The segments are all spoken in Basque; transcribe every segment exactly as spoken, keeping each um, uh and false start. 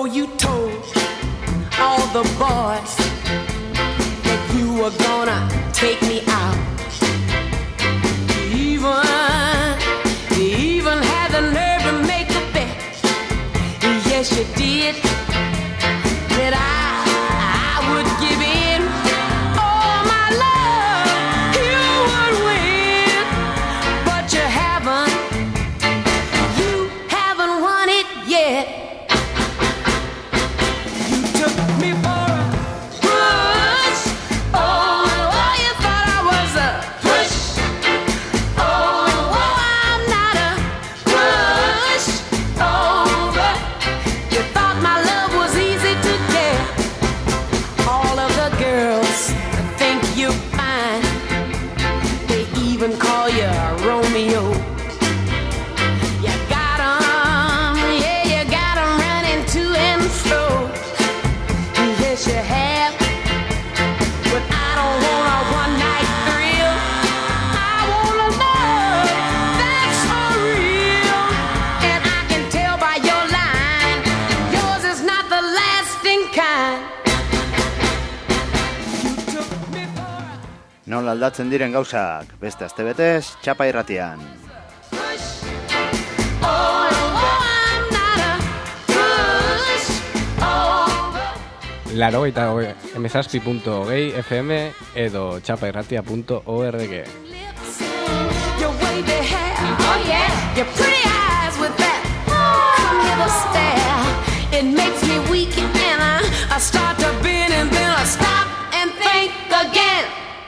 know you told all the boys that you were gonna take me out. You even, you even had the nerve to make a bet. Yes, you did. That I, I would give in. All my love, you would win. But you haven't, you haven't won it yet. You took me for a push. Oh, oh, you thought I was a push. Oh, oh, I'm not a push. Oh, but you thought my love was easy to get. All of the girls think you're fine. They even call you Romeo. You got 'em, yeah, you got 'em running to and fro. Yes, you have. But I don't want a one-night thrill. I want a love that's for real. And I can tell by your line, yours is not the lasting kind. You took me for a Nola aldatzen diren gauzak, beste astebetez, Txapa Irratian. push. Oh, oh, I'm not a push. Oh, but Laro eta emezazpi punto hogei F M edo txapairratia punto org. lips, your wavy hair, oh yeah, your pretty eyes with that come hither stare. It makes me weak and I, I start to bend and then I stop and think again.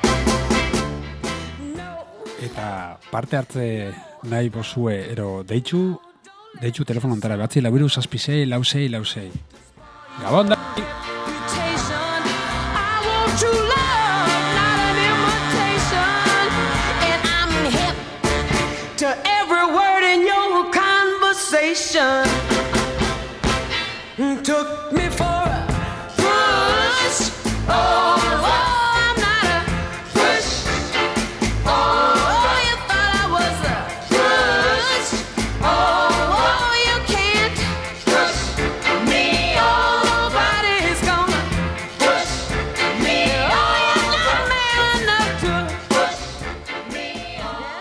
No. Eta parte hartze nahi bozue, ero deitzu, deitzu telefono ontara, batzi labiru zazpisei, lausei, lausei. Gabon da! Reputation, I want true love, not an imitation. And I'm hip to every word in your conversation. Took me for a push. Oh, oh, I'm not a push. Oh, oh, you thought I was a push. Oh, oh, you can't push me. Oh, nobody's gonna push me. Oh, you're not man enough to push me.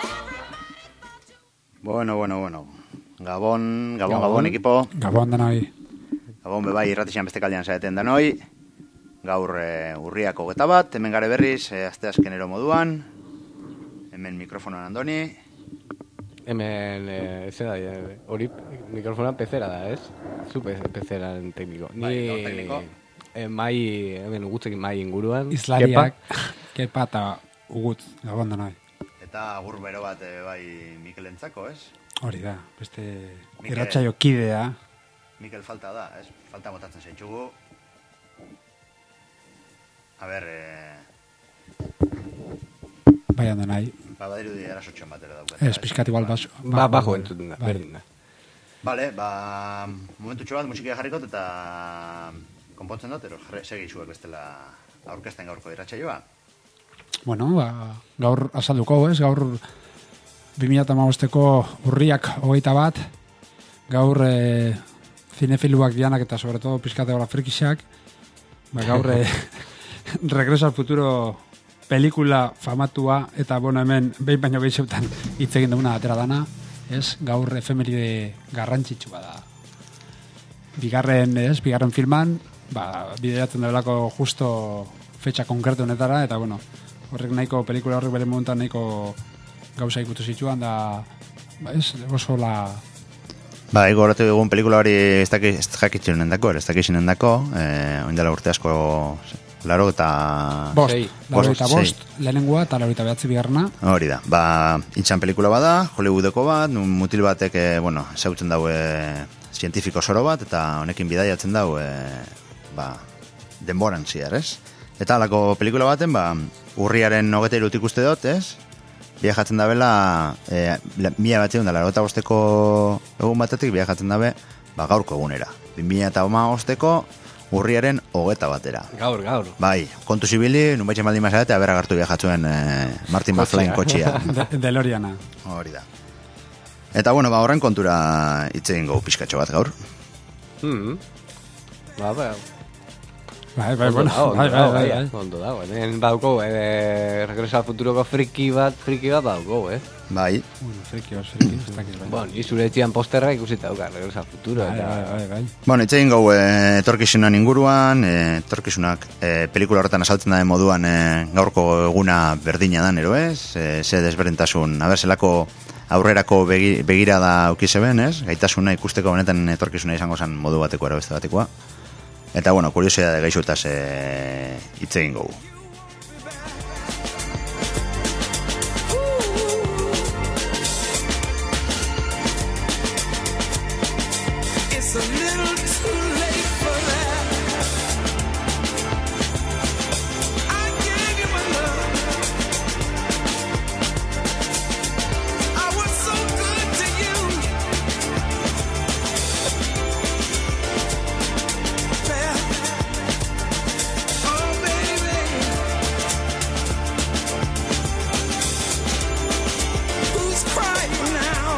Bueno, bueno, bueno. Gabon, Gabon, Gabon, ekipo. Gabon da nahi. Gabon bebai irratixan beste kaldean zaeten danoi. Gaur e, urriak hogeta bat, hemen gare berriz, e, aste azkenero moduan. Hemen mikrofonoan Andoni. Hemen, eh, ez da, eh, hori mikrofona pezera da, ez? Zu pe- pezeraren tekniko. Ni, Bai, gaur tekniko. eh, mai, hemen guztekin mai inguruan. Islariak, kepa eta ugut, gabon da nahi. Eta agur bero bat e, bai Mikelentzako, ez? Hori da, beste Mikel. irratsaio kidea. Mikel falta da, ez? Falta botatzen zaitxugu. A ber, e, Bai handa nahi. ba, badirudi erasotxon bat ere daukat. Ez, pixkat igual baso. Ba, bajo entzuten da, Bai. berdin da. Bale, ba, momentutxo bat musikia jarrikot eta konpontzen dut, ero jarri- segi zuek bestela aurkezten gaurko irratsaioa. Bueno, ba, gaur azalduko, ez? Gaur bi mila hamabosteko urriak hogeita bat, gaur e, cinefiluak dianak eta sobre todo pizkate hola frikisak, ba, gaur e, Regreso al Futuro pelikula famatua eta bueno hemen behin baino gehixeutan hitz egin duguna atera dana, ez? Gaur efemeride garrantzitsua da. Bigarren, ez? Bigarren filman, ba, bideratzen delako justo fetxa konkretu honetara eta bueno, horrek nahiko pelikula horrek bere momentan nahiko gauza ikutu zituan da, ba, ez? Oso la Ba, ego horretu egun pelikula hori ez dakit ez jakitzen nendako, ez dakit nendako, eh, oindela urte asko laro eta... bost, Sei. laro Bost, eta sei. bost, lehenengoa eta laro eta behatzi bigarrena. Hori da, ba, intxan pelikula bada, Hollywoodeko bat, nun mutil batek, eh, bueno, zautzen daue zientifiko soro bat, eta honekin bidaiatzen dau, e, ba, denboran ziar, ez? Eta alako pelikula baten, ba, urriaren hogeta irutik uste dut, ez? Biajatzen dabela, e, mila batzeun da, laro eta bosteko egun batetik biajatzen dabe, ba, gaurko egunera. Bi mila eta bosteko urriaren hogeta batera. Gaur, gaur. Bai, kontu zibili, nun baitxe maldin mazarete, abera gartu biajatzuen e, Martin McFly kotxia. De, DeLoreana. Hori da. Eta bueno, ba, horren kontura hitz egin gau pixkatxo bat gaur. Mm. Ba, ba, Bai, bai, ondo bueno, dago, bai, ondo bai, dago, bai, bai, bai. ondo dago. Hemen badauko, eh, Regreso al Futuroko friki bat, friki bat badauko, eh? Bai, Bueno, friki, os friki, ez dakit, bai. Bueno, ni zure etxean posterra ikusita dauka, Regreso al Futuro, Bai, eta... bai, bai, bai. bueno, itxegin gau e, etorkizunan inguruan, e, etorkizunak e, pelikula horretan azaltzen den moduan e, gaurko eguna berdina dan, ero ez? E, ze desberdintasun, haber, zelako aurrerako begi, begirada aukizeben, ez? Gaitasuna ikusteko benetan etorkizuna izango zen modu bateko era beste batekoa. Eta, bueno, kuriosidade gaixotaz e, itzegin gau. It's a little too late for that. I gave you my love. I was so good to you. Yeah. Oh, baby. Who's crying now?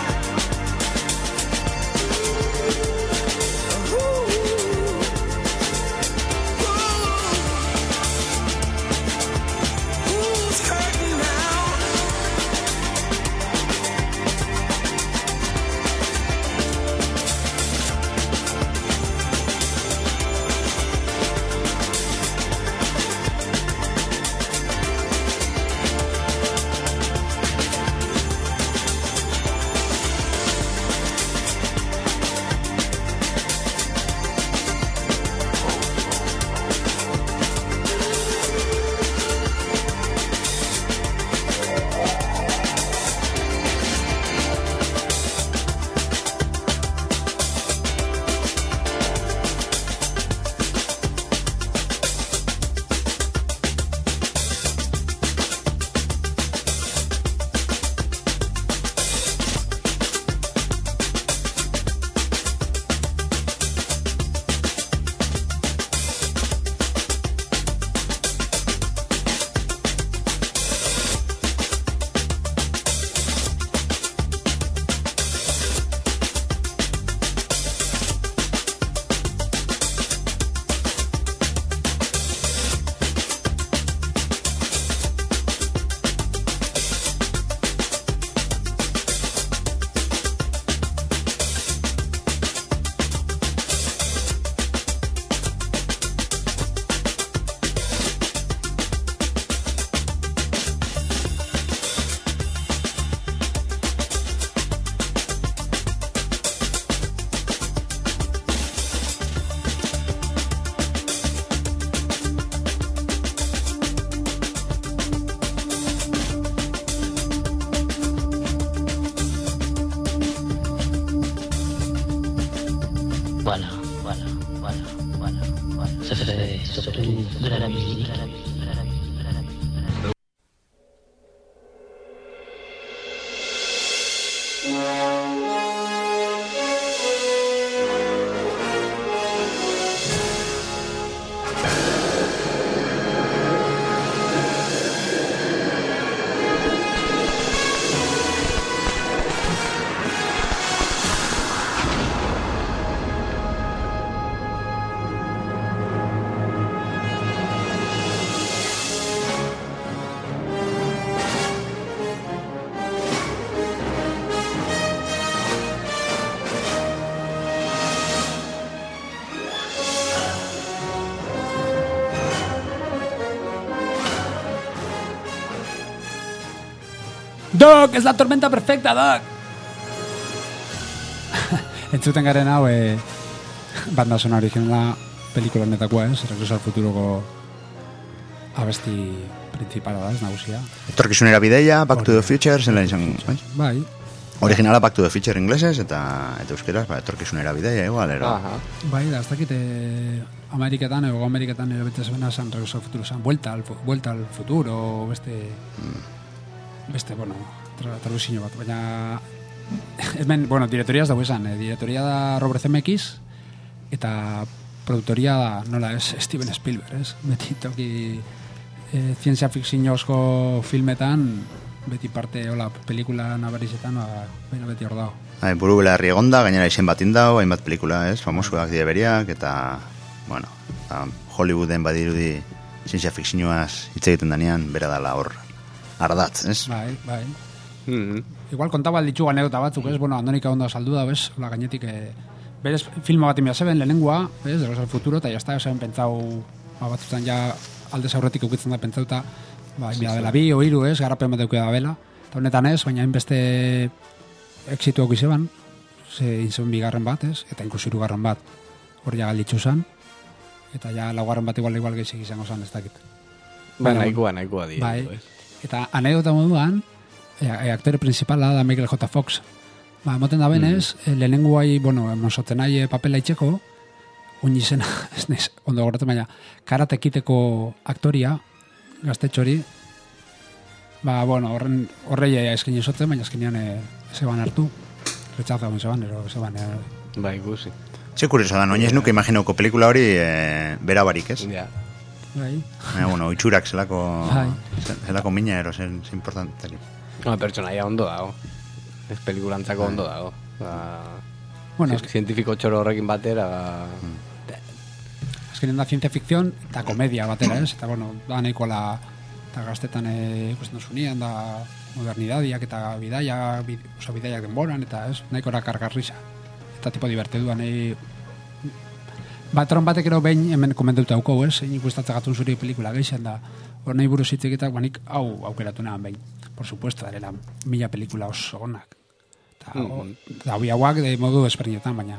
Who's hurting now? Voilà, voilà, voilà, voilà, voilà. Ça fait surtout de la musique. Doc, es la tormenta perfecta, Doc! Entzuten garen hau, eh, banda sonora originala pelikula honetakoa, ez? Regreso al Futuroko abesti principala da, ez nagusia. Etorkizunera bideia, Back to the Future, zela izan, bai? Bai, Originala Back to the Future inglesez, eta eta euskeraz, ba, etorkizunera bideia, igual, era. Aha. bai, da, ez dakit eh, Ameriketan, Ego Ameriketan erabiltzen zuena zan Regreso al Futuro, zan Vuelta al, fu- vuelta al Futuro, beste, beste, bueno, tra, traduzio bat, baina hemen, bueno, direktoria ez dago esan, eh, direktoria da Robert Zemeckis, eta produktoria da, nola ez, Steven Spielberg, ez? Beti toki eh, zientzia fikziozko filmetan beti parte, hola, pelikula nabarizetan, ba, baina beti hor dago. Hai, buru belarri egonda, gainera izen bat indau, hainbat pelikula, ez, famosuak dire beriak, eta, bueno, ba, Hollywooden badirudi zientzia fikzioaz hitz egiten danean, bera dala hor ardatz, ez? Bai, bai. Mm-hmm. Igual kontaba alditxu anekdota batzuk, ez? Bueno, Andonika ondo saldu da, bez? Ola, gainetik, eh, berez, filma bat inbia zeben, lehenengua, bez? De los futuro, eta jazta, zeben pentsau, ba, batzutan ja aldez aurretik ukitzen da pentsauta, ba, inbia dela bi, o hiru, ez? Garapen bat eukida bela. Eta honetan ez, baina inbeste exituak izeban, ze inzen bigarren bat, ez? Eta inkluso hirugarren bat, hor ja galditxu zan, eta ja laugarren bat igual igual gehiago izango zan, ez dakit. Ba, nahikoa, nahikoa di. Bai, eta anekdota moduan, e, e, aktore principala da Michael J. Fox. Ba, moten da benez, mm. lehenengo hai, bueno, monsoten hai papela itxeko, un izena, ez nez, ondo goratzen baina, karatekiteko aktoria, gaztetxori, ba, bueno, horren, horrei eskin izotzen, baina eskenean e, zeban hartu, retxaza ben zeban, ero zeban. E, ba, ikusi. Ze kurioso da, noiz nuke imaginauko pelikula hori e, bera barik, ez? Ja. Bai. Ja, bueno, itxurak zelako, Bai. zelako mina ero, zen importantari. No, pertsonaia ondo dago. Ez pelikulantzako ondo dago. Ba, Bueno, zi- zientifiko txoro horrekin batera, ba, azkenean da ciencia ficción eta komedia batera, ez? Eta, bueno, da nahiko la, eta gaztetan e, ikusten duzunean, da modernidadiak eta bidaia, bid, oso bidaiak denboran, eta ez, nahiko kargarrisa. Eta tipo divertiduan, e, batron batek ero behin hemen komentuta hauko, ez? Egin ikustatzen gatun zuri pelikula geixen da, hor nahi buruz hitz egitak, banik hau aukeratu nahan behin. Por supuesto, darela mila pelikula oso onak. Eta, mm-hmm. da, hau hauak de modu desperdinetan, baina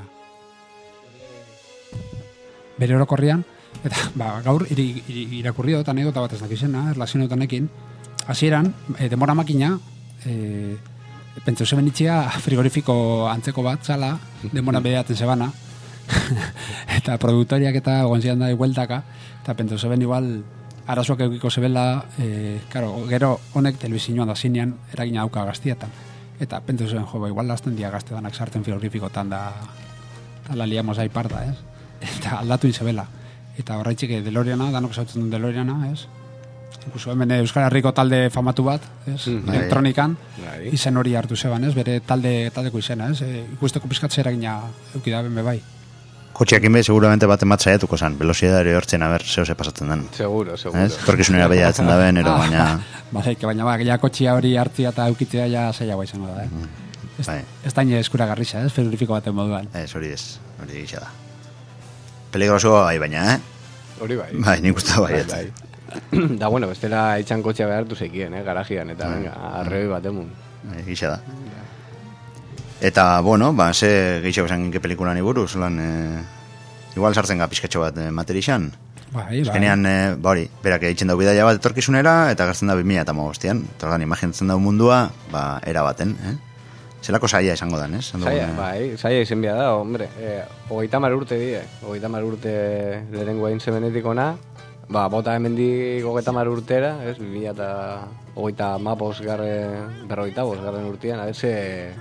bere orokorrian, eta ba, gaur iri, iri, irakurri dut anekdota bat ez dakizena, erlazionotanekin, hasieran e, demora makina, e, pentsau zeben itxia frigorifiko antzeko bat zala, demora bedeatzen zebana, eta produktoriak eta gonzian da igueltaka, eta pentsau zeben igual arazoak eukiko zebela, e, karo, gero honek telebizioan da zinean eragina dauka gaztietan. Eta pentsau zeben, jo, ba, igual lazten dia gazte danak sartzen frigorifikotan da, da la liamos ahí parda, ez? Eta aldatu izabela. Eta horreitzik DeLoreana, danok esautzen duen DeLoreana, ez? Incluso hemen Euskal Herriko talde famatu bat, ez? Mm, Elektronikan, bai. izen hori hartu zeban, ez? Bere talde taldeko izena, ez? E, ikusteko pizkatze eragina eukidaben bebai. Kotxeak inbe, seguramente bat emat saiatuko zan, velocidade hortzen, a ber, zeo ze pasatzen den. seguro, seguro. Ez? Torkizunera behiatzen da ben, ero, baina... Bale, baina ba, ja kotxia hori hartzia eta eukitzea ja zailagoa izango da, eh? Ez, Bai. ez da ine eskuragarrisa, ez? Frigorifiko baten moduan. Ez, hori ez, hori gisa da. Peligrosoa bai, baina, eh? Hori bai. Bai, nik uste bai, Bai, ez. bai. Da, bueno, bestela itxan kotxea behartu zekien, eh, garajian, eta venga, arrebi bat emun. Bai, gisa da. Eta, bueno, ba, ze gehiago esan ginke pelikulan iburuz, lan, eh, igual sartzen ga pizkatxo bat eh, materixan. Bai, bai. Azkenean, eh, ba hori, berak eitzen dau bidaia bat etorkizunera, eta gartzen da bi mila eta hamabostean. Eta ordan, imaginatzen dau mundua, ba, era baten, eh? Zelako saia esango dan, ez? Saia, bai, saia izen bia da, hombre. Eh, hogeita mar urte die, hogeita mar urte lehenengo egin zebenetik ona, ba, bota hemendik hogeita mar urtera, ez, bi mila eta hogeita mapos garren, berrogeita bos garren urtean, a ze,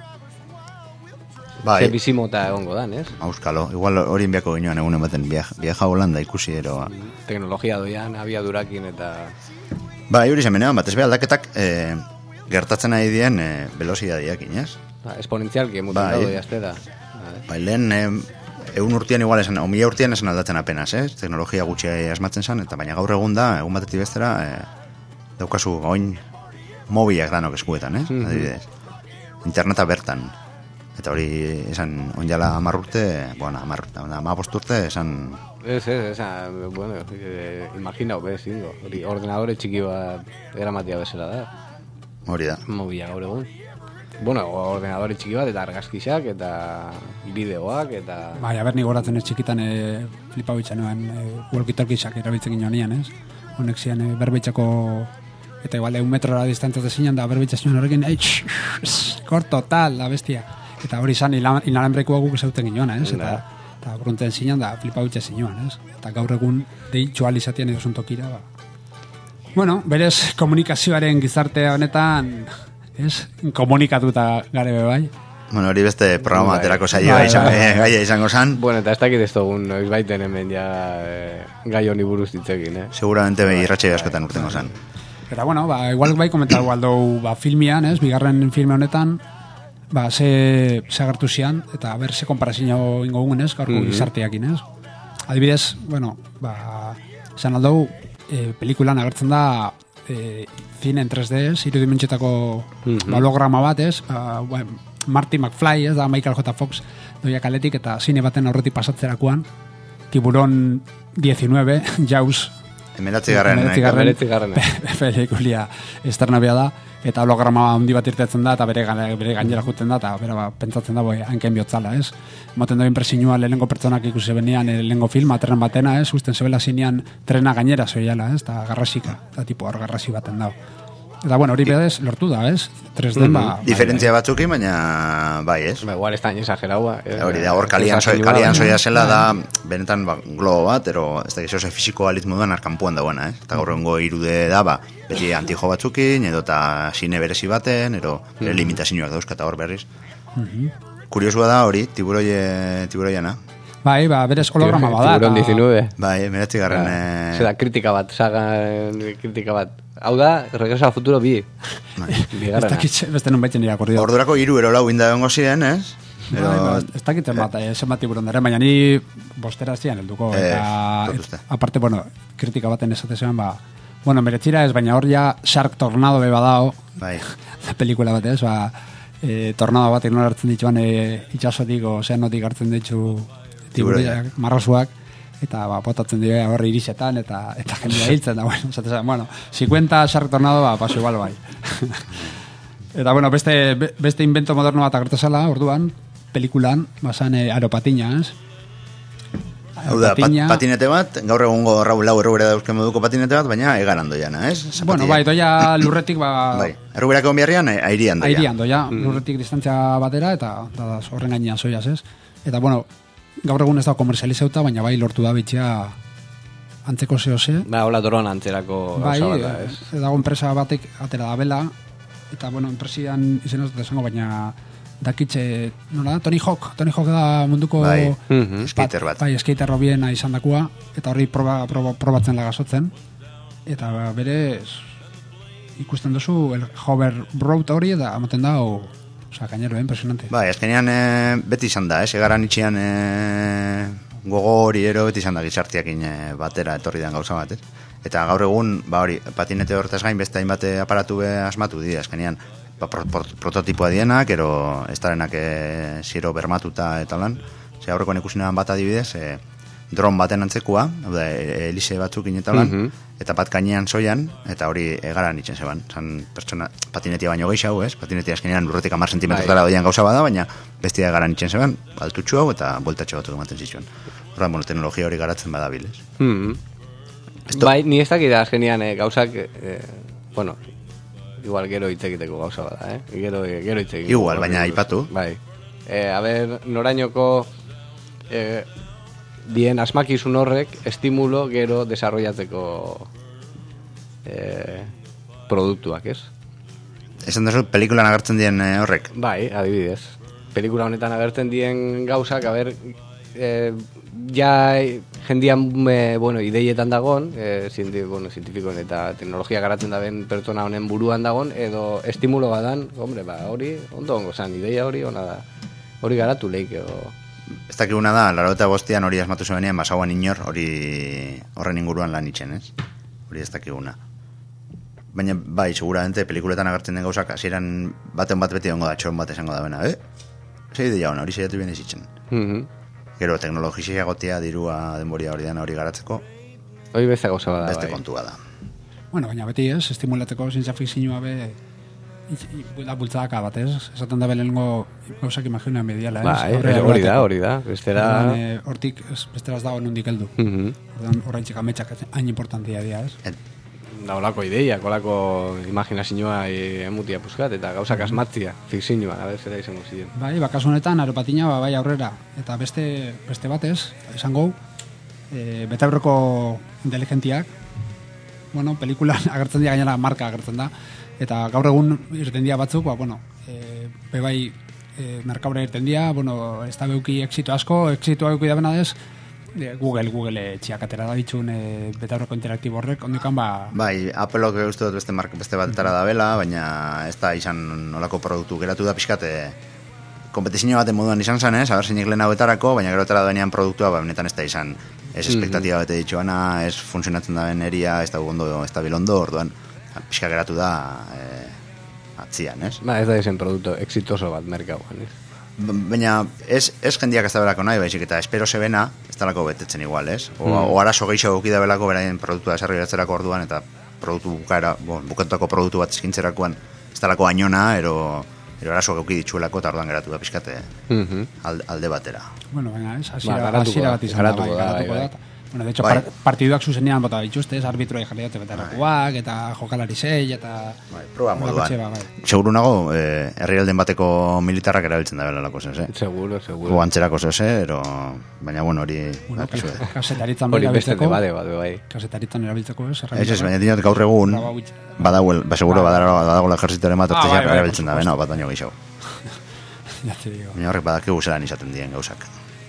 bai, ze bizimota egongo dan, ez? auskalo, igual hori inbiako ginean egunen baten viaja, viaja Holanda ikusi ero. Ba. Teknologia doian, abiadurakin eta... Bai, hori zemenean, batez be aldaketak eh, gertatzen ari dien eh, velozidadiak inez. Ba, esponentzialki emuten Bai. daude jaztera. Bai, lehen eh, egun urtean igual esan, o mila urtean esan aldatzen apenas, eh? Teknologia gutxi asmatzen zen, eta baina gaur egun da, egun batetik bestera, eh, daukazu oin mobilak danok eskuetan, eh? Mhm. Adibidez. Interneta bertan. Eta hori esan onjala hamar urte, bueno, hamar urte, hamabost urte, esan... Ez, ez, esa, bueno, eh, imaginau bez, ingo. Hori ordenadore txiki bat eramatia bezala da. Hori da. Mobila gaur egun. Bueno, ordenadore txiki bat, eta argazkixak, eta bideoak, eta... Bai, aber ni goratzen ez txikitan e, flipau itxanuan e, walkie-talkiesak erabiltzen ginen honian, ez? Honek zian e, berbeitzako eta igual un metrora distantzat zinan da berbeitzazioan horrekin ei, korto, tal, la bestia. Eta hori izan inalanbrekoa guk esauten ginen, ez? Eta, eta brunten zinan da flipau itxa zinuan, ez? Eta gaur egun deitxual izatean edo zuntokira, ba. Bueno, berez komunikazioaren gizarte honetan, ez? Komunikatuta gare be bai. Bueno, hori beste programa Bai. baterako saioa Bai, izan, bai. eh, gaia izango zan. Bueno, eta ez dakit ez dugun, noiz baiten hemen ja eh, gai honi buruz ditzekin, eh? Seguramente irratxe askotan urtengo zan. Eta, bueno, ba, igual bai komentatu aldou, ba, filmian, ez, bigarren filme honetan, ba, ze, ze agertu zian, eta ber, ze komparazio ingo guen, ez, gaurko mm -hmm. gizarteakin, ez. Adibidez, bueno, ba, esan aldou, e, pelikulan agertzen da, e, cine en tres D, ez, irudimentxetako mm -hmm. holograma bat, ez, ba, ba, Marty McFly, ez, da Michael J. Fox, doia kaletik, eta zine baten aurretik pasatzerakoan, Tiburón diecinueve, Jaws, Emeretzi garren, emeretzi garren, pelikulia esternabia da, eta holograma handi bat irtetzen da, eta bere, bere gainera juten da, eta bere ba, pentsatzen da, boi, hanken bihotzala, ez? Moten da impresinua lehenengo pertsonak ikusi benean, lehenengo filma, tren batena, ez? Usten zebela zinean trena gainera zoiala, ez? Eta garrasika, eta tipo hor garrasi baten dago. Eta, bueno, hori bedez, lortu da, ez? tres D, mm -hmm. ba... Diferentzia bai, batzukin, baina bai, ez? Ba, igual ez da exageraua. Hori da, hor kalian, soi, kalian soia zela da, benetan, ba, globo bat, ero, ez da, gizose fisiko alitz moduan arkanpuan dagoena, ez? Eta gaurrengo irude da, ba, beti antijo batzukin, edo eta sine berezi baten, ero, mm -hmm. limitazioak dauzka eta hor berriz. Mm -hmm. Kuriosua da hori, tiburoie, tiburoiana. Bai, ba, berez holograma bada. Tiburón diecinueve. Bai, emeretzi garren... Ba, Zeda, kritika bat, saga, kritika bat. Hau da, Regreso al Futuro bi. Ez dakit, beste nun baitzen dira korrido. Ordurako hiru ero lau inda egongo ziren, ez? Ero... Ba, ez dakit zenbat, eh, zenbat tiburon dara, baina ni bostera zian helduko. Eta, eh, et, aparte, bueno, kritika baten esate zean, ba, bueno, meretzira ez, baina hor ja Shark Tornado beba dao. Bai. Pelikula bat ez, ba, e, tornado bat nola hartzen dituan e, itxasotik, ozeanotik hartzen ditu tiburoiak, marrosuak, eta ba, botatzen dira horre irisetan, eta eta jendea hiltzen da, bueno, zaten, bueno, cincuenta Shark Tornado, ba, paso igual bai. Eta, bueno, beste, beste invento moderno bat agertezala, orduan, pelikulan, basan e, aeropatina, ez? Hau da, pat, patinete bat, gaur egungo Raul lau errubera dauzken moduko patinete bat, baina egaran doiana, ez? Zapatia. Bueno, bai, doia lurretik, ba... Bai, erruberako onbiarrian, airian doia. Airian doia, mm. lurretik distantzia batera, eta da, horren gainean zoiaz, ez? Eta, bueno, gaur egun ez da komerzializauta, baina bai lortu da bitxea antzeko zehose. Ba, hola doron antzerako bai, gauza bat, ez? Bai, dago enpresa batek atera da bela, eta, bueno, enpresian izen ez dut esango, baina dakitxe, nola, Tony Hawk, Tony Hawk da munduko bai, mm-hmm. skater bat. Bai, skater robiena izan dakua, eta horri proba, proba, probatzen lagasotzen, eta bere ikusten duzu el hover road hori, eta amaten da, o, oza, gainero, eh, impresionante. Bai, azkenean e, beti izan da, ez, egaran itxian e, gogo hori ero, beti izan da gizartiakin e, batera etorri den gauza bat, ez? Eta gaur egun, ba hori, patinete hortaz gain, beste hainbat aparatu be asmatu dira, azkenean, ba, pro, pro, prototipoa dienak, ero ez darenak e, zero bermatuta eta lan. Ze aurrekoan ikusinean bat adibidez, e, dron baten antzekua, da, elize batzuk eta lan, mm-hmm. eta bat gainean soian, eta hori egaran itzen zeban. Zan pertsona, patinetia baino gehiago, ez? Patinetia azkenean lurretik amar sentimetrotara bai. Doian gauza bada, baina bestia egaran itzen zeban, altutxu hau eta voltatxo batzuk ematen zituen. Horren, bueno, teknologia hori garatzen badabil, ez? Mm-hmm. Esto... Bai, ni ez dakit azkenean eh, gauzak, eh, bueno, igual gero hitz egiteko gauza bada, eh? Gero, gero hitz egiteko. Igual, baina aipatu. Bai. Eh, a ber, norainoko eh, dien asmakizun horrek estimulo gero desarrollatzeko eh, produktuak, ez? Esan duzu, pelikulan agertzen dien eh, horrek? Bai, adibidez. Pelikula honetan agertzen dien gauzak, a ber, eh, ja jendian, eh, bueno, ideietan dagon, eh, zientif, bueno, zientifikoen eta teknologia garatzen daben pertsona honen buruan dagon, edo estimulo badan, hombre, ba, hori, ondo ongo zan, ideia hori ona da, hori garatu leike, o... Ez dakiguna da, larota bostian hori asmatu zuenean, basauan inor, hori horren inguruan lan itxen, ez? Hori ez dakiguna. Baina, bai, seguramente, pelikuletan agertzen den gauzak, hasieran baten bat beti ongo da, txon bat esango da bena, eh? Zei ideia hona, hori zeiatu bien izitzen. Mm-hmm. Gero, teknologizia gotia, dirua, denboria hori dena hori garatzeko. Hori beste gauza bada, beste bai. kontua da. Bueno, baina beti ez, estimulatzeko zientzia fikzioa be... da bultzadaka bat, ez? Esaten da belengo gauzak imaginoan mediala, ez? Bai, hori da, hori da. Bestera... Hortik, bestera ez dago nondik heldu. Mm-hmm. Horrein txeka metxak hain importantia dira, ez? Et... Da, olako ideia, kolako imaginazioa emutia puskat, eta gauzak asmatzia, fikzioa, a ber, zera izango ziren. Bai, bakasu honetan, aeropatina, ba, bai aurrera, eta beste, beste batez, esango, e, betaurreko inteligentiak, bueno, pelikulan agertzen dira gainera marka agertzen da, eta gaur egun irten dira batzuk, ba, bueno, e, bebai e, merkaura irten dira, bueno, ez da beuki exito asko, exitoa beuki da benadez, Google, Google txiak atera da bitxun e, betaurreko interaktibo horrek, ondikan ba... Bai, Applek uste dut beste, mark, beste batera da bela, baina ez da izan nolako produktu geratu da pixkate kompetizio baten moduan izan zen, ez, haber zeinik lehen hauetarako, baina gero etara denean produktua, ba, benetan ez da izan, ez espektatiba bete ditxoana, ez funtzionatzen da beneria, ez da ondo, ez da bilondo, orduan, pixka geratu da e, atzian, ez? Ba, ez da izen produktu exitoso bat merkauan, ez? Baina ez, ez jendiak ez da belako nahi, baizik eta espero sebena, ez dalako betetzen igual, ez? O, mm. o arazo gehiago gukida belako beraien produktua desarrollatzerako orduan, eta produktu bukaera, bon, bukatutako produktu bat eskintzerakoan, ez dalako ainona, ero... Ero arazo gauki ditxuelako eta orduan geratu da pixkate mm-hmm. alde, alde batera. Bueno, venga, ez, hasiera ba, bat izan da, bai, garatuko da. Bueno, de hecho, bai. Partiduak zuzenean bota dituzte, ez, arbitroa jarri dute betarakoak, eta jokalari zei, eta... Bai, proba moduan. Ba, bai. Seguru nago, eh, herrialden bateko militarrak erabiltzen da belalako zez, eh? Seguro, seguro. Goantzerako zez, ero... Baina, bueno, hori... Bueno, kasetaritzan hori beste debate, bai. Kasetaritzan erabiltzeko, ez? Ez, ez, baina dinot gaur egun, badauel, ba, seguro badagoela ejerzitoren bat, orte jarra erabiltzen da, bena, bat baino gehiago. Baina horrek badakigu zelan izaten dien gauzak.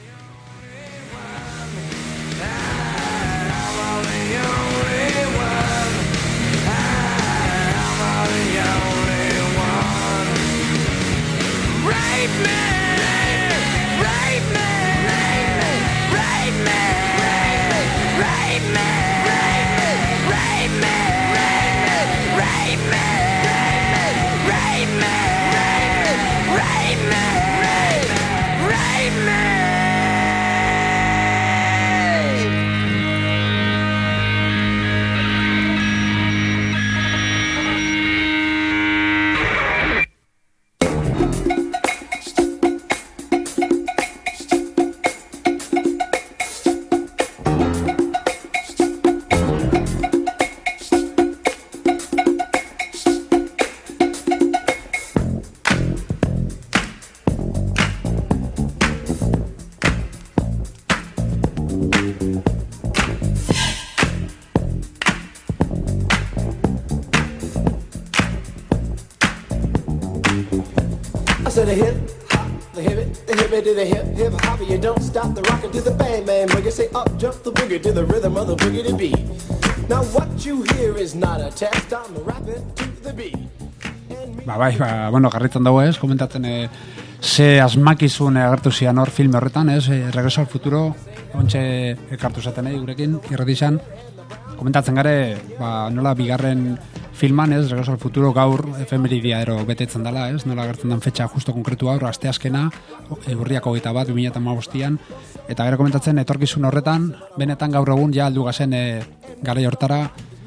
The hip hop, the hip it, the hip it to the hip hip hop. You don't stop the rockin' to the bang bang boogie. Say up jump the boogie to the rhythm of the boogie to beat. Now what you hear is not a test. I'm rapping to the beat. Ba, bai, ba, bueno, garritzen dago ez, komentatzen e, ze asmakizun agertu zian hor filme horretan, ez, e, Regreso al Futuro, ontxe ekartu zaten nahi gurekin, irratizan, komentatzen gare, ba, nola bigarren filman, ez, Regreso al Futuro gaur efemeridia ero betetzen dela, ez, nola agertzen den fetxa justo konkretu gaur, aste askena, urriako hogeita bat, bi mila hamabostian, eta gero komentatzen etorkizun horretan, benetan gaur egun ja aldu gazen e, garai hortara,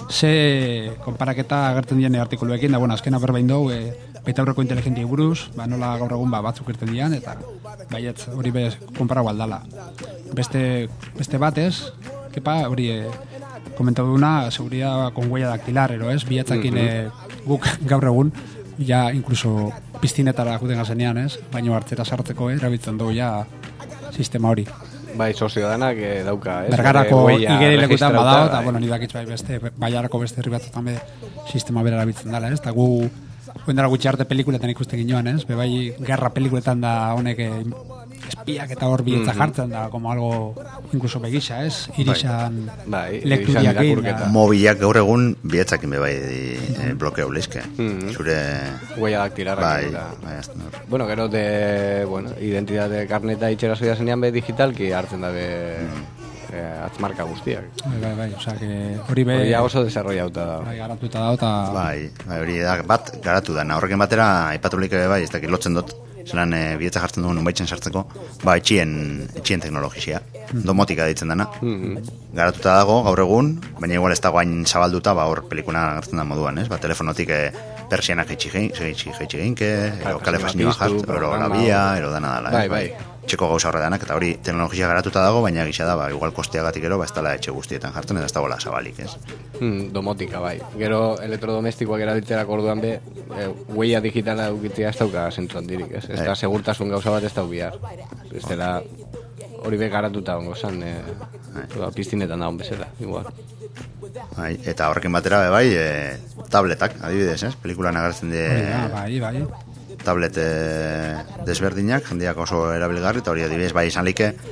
ze konparaketa agertzen dien artikuluekin, da, bueno, azkena berbain dugu, e, betaurreko inteligentia buruz, ba, nola gaur egun ba, batzuk irten dian, eta baiet hori bez konparago aldala. Beste, beste batez, kepa, hori e, komentatu duna, seguridad con huella dactilar, ero ez, bihatzakin mm-hmm. e, guk gaur egun, ja, inkluso piztinetara juten gazenean, ez, baino hartzera sartzeko, eh, erabiltzen dugu ja sistema hori. Bai, soziodanak eh, dauka, ez? Bergarako igerilekutan badao, eta, bueno, ni dakitz bai beste, baiarako beste herri batzutan be sistema bera erabiltzen dela, ez? Eta gu, guendara gutxi arte pelikuletan ikusten ginoan, ez? Be bai, gerra pelikuletan da honek espiak eta hor bietza mm-hmm. jartzen da, como algo, incluso begisa, ez? Irisan bai. lekturiakin. Bai, mobilak gaur egun bietzakin be bai mm-hmm. blokeo leizke. Mm-hmm. Zure... Huella daktilarrak. Bai, bai, bueno, gero de, bueno, identitate karneta itxera zoia zenean be digitalki hartzen da be... Mm. Eh, atzmarka guztiak. Bai, bai, bai, osea, que hori be... Hori oso desarrollauta da. Bai, garatuta da, eta... Bai, bai, hori da, bat garatu da, horrekin batera, aipatulik bai, ez dakit lotzen dut, zelan e, bietza jartzen dugun unbaitzen sartzeko, ba, etxien, etxien teknologizia, mm-hmm. domotika ditzen dena. Mm-hmm. Garatuta dago, gaur egun, baina igual ez dago hain zabalduta, ba, hor pelikuna gartzen da moduan, ez? Ba, telefonotik e, persianak eitxi geinke, ero kalefazioa jartzen, ero labia, ero dana dala, bai, bai. Txeko gauza horretanak, eta hori teknologia garatuta dago, baina gisa da, ba, igual kosteagatik ero, ba, ez dala etxe guztietan jartzen, eta ez dagoela zabalik, ez? Hmm, domotika, bai. Gero elektrodomestikoak erabiltzerak orduan be, e, huella digitala ukitzea ez dauka zentzu handirik, ez? Ez da, segurtasun gauza bat ez da ubiar. Ez dela, hori be garatuta ongo zan, e, ba, piztinetan da hon bezala, igual. Bai, eta horrekin batera, be, bai, e, tabletak, adibidez, ez? Pelikulan agertzen die... Bai, bai, tablet desberdinak, jendeak oso erabilgarri, eta hori adibidez bai izan like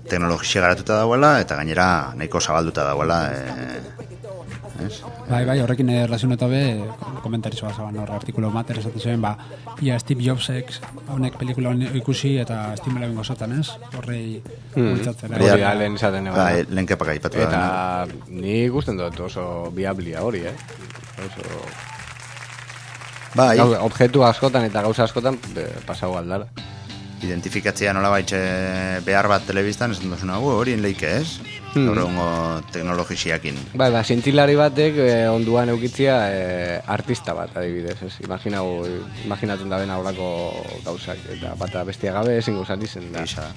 teknologia garatuta dagoela, eta gainera nahiko zabalduta dagoela, e, ez? Bai, bai, horrekin erlazioneta be, komentaritzo bat zaban horre artikulo bat, esaten zuen, ba, ia Steve Jobsek honek pelikula hone ikusi eta estimela bingo zotan, ez? Horrei bultzatzen. Hori da, lehen izaten egon. Bai, lehen kepak aipatu da. Eta ni ikusten dut oso biablia hori, eh? Oso... Bai, Gau, objektu askotan eta gauza askotan be, pasau aldara. identifikatzea nola baitxe behar bat telebistan, esan duzuna gu, hori leike, ez? Hmm. Gaur egungo teknologixiakin. Bai, ba, zientilari batek eh, onduan eukitzia eh, artista bat, adibidez, ez? Imaginau, imaginatzen da ben aurrako gauzak, eta bata bestia gabe ezin gauzat izen da. Gisa.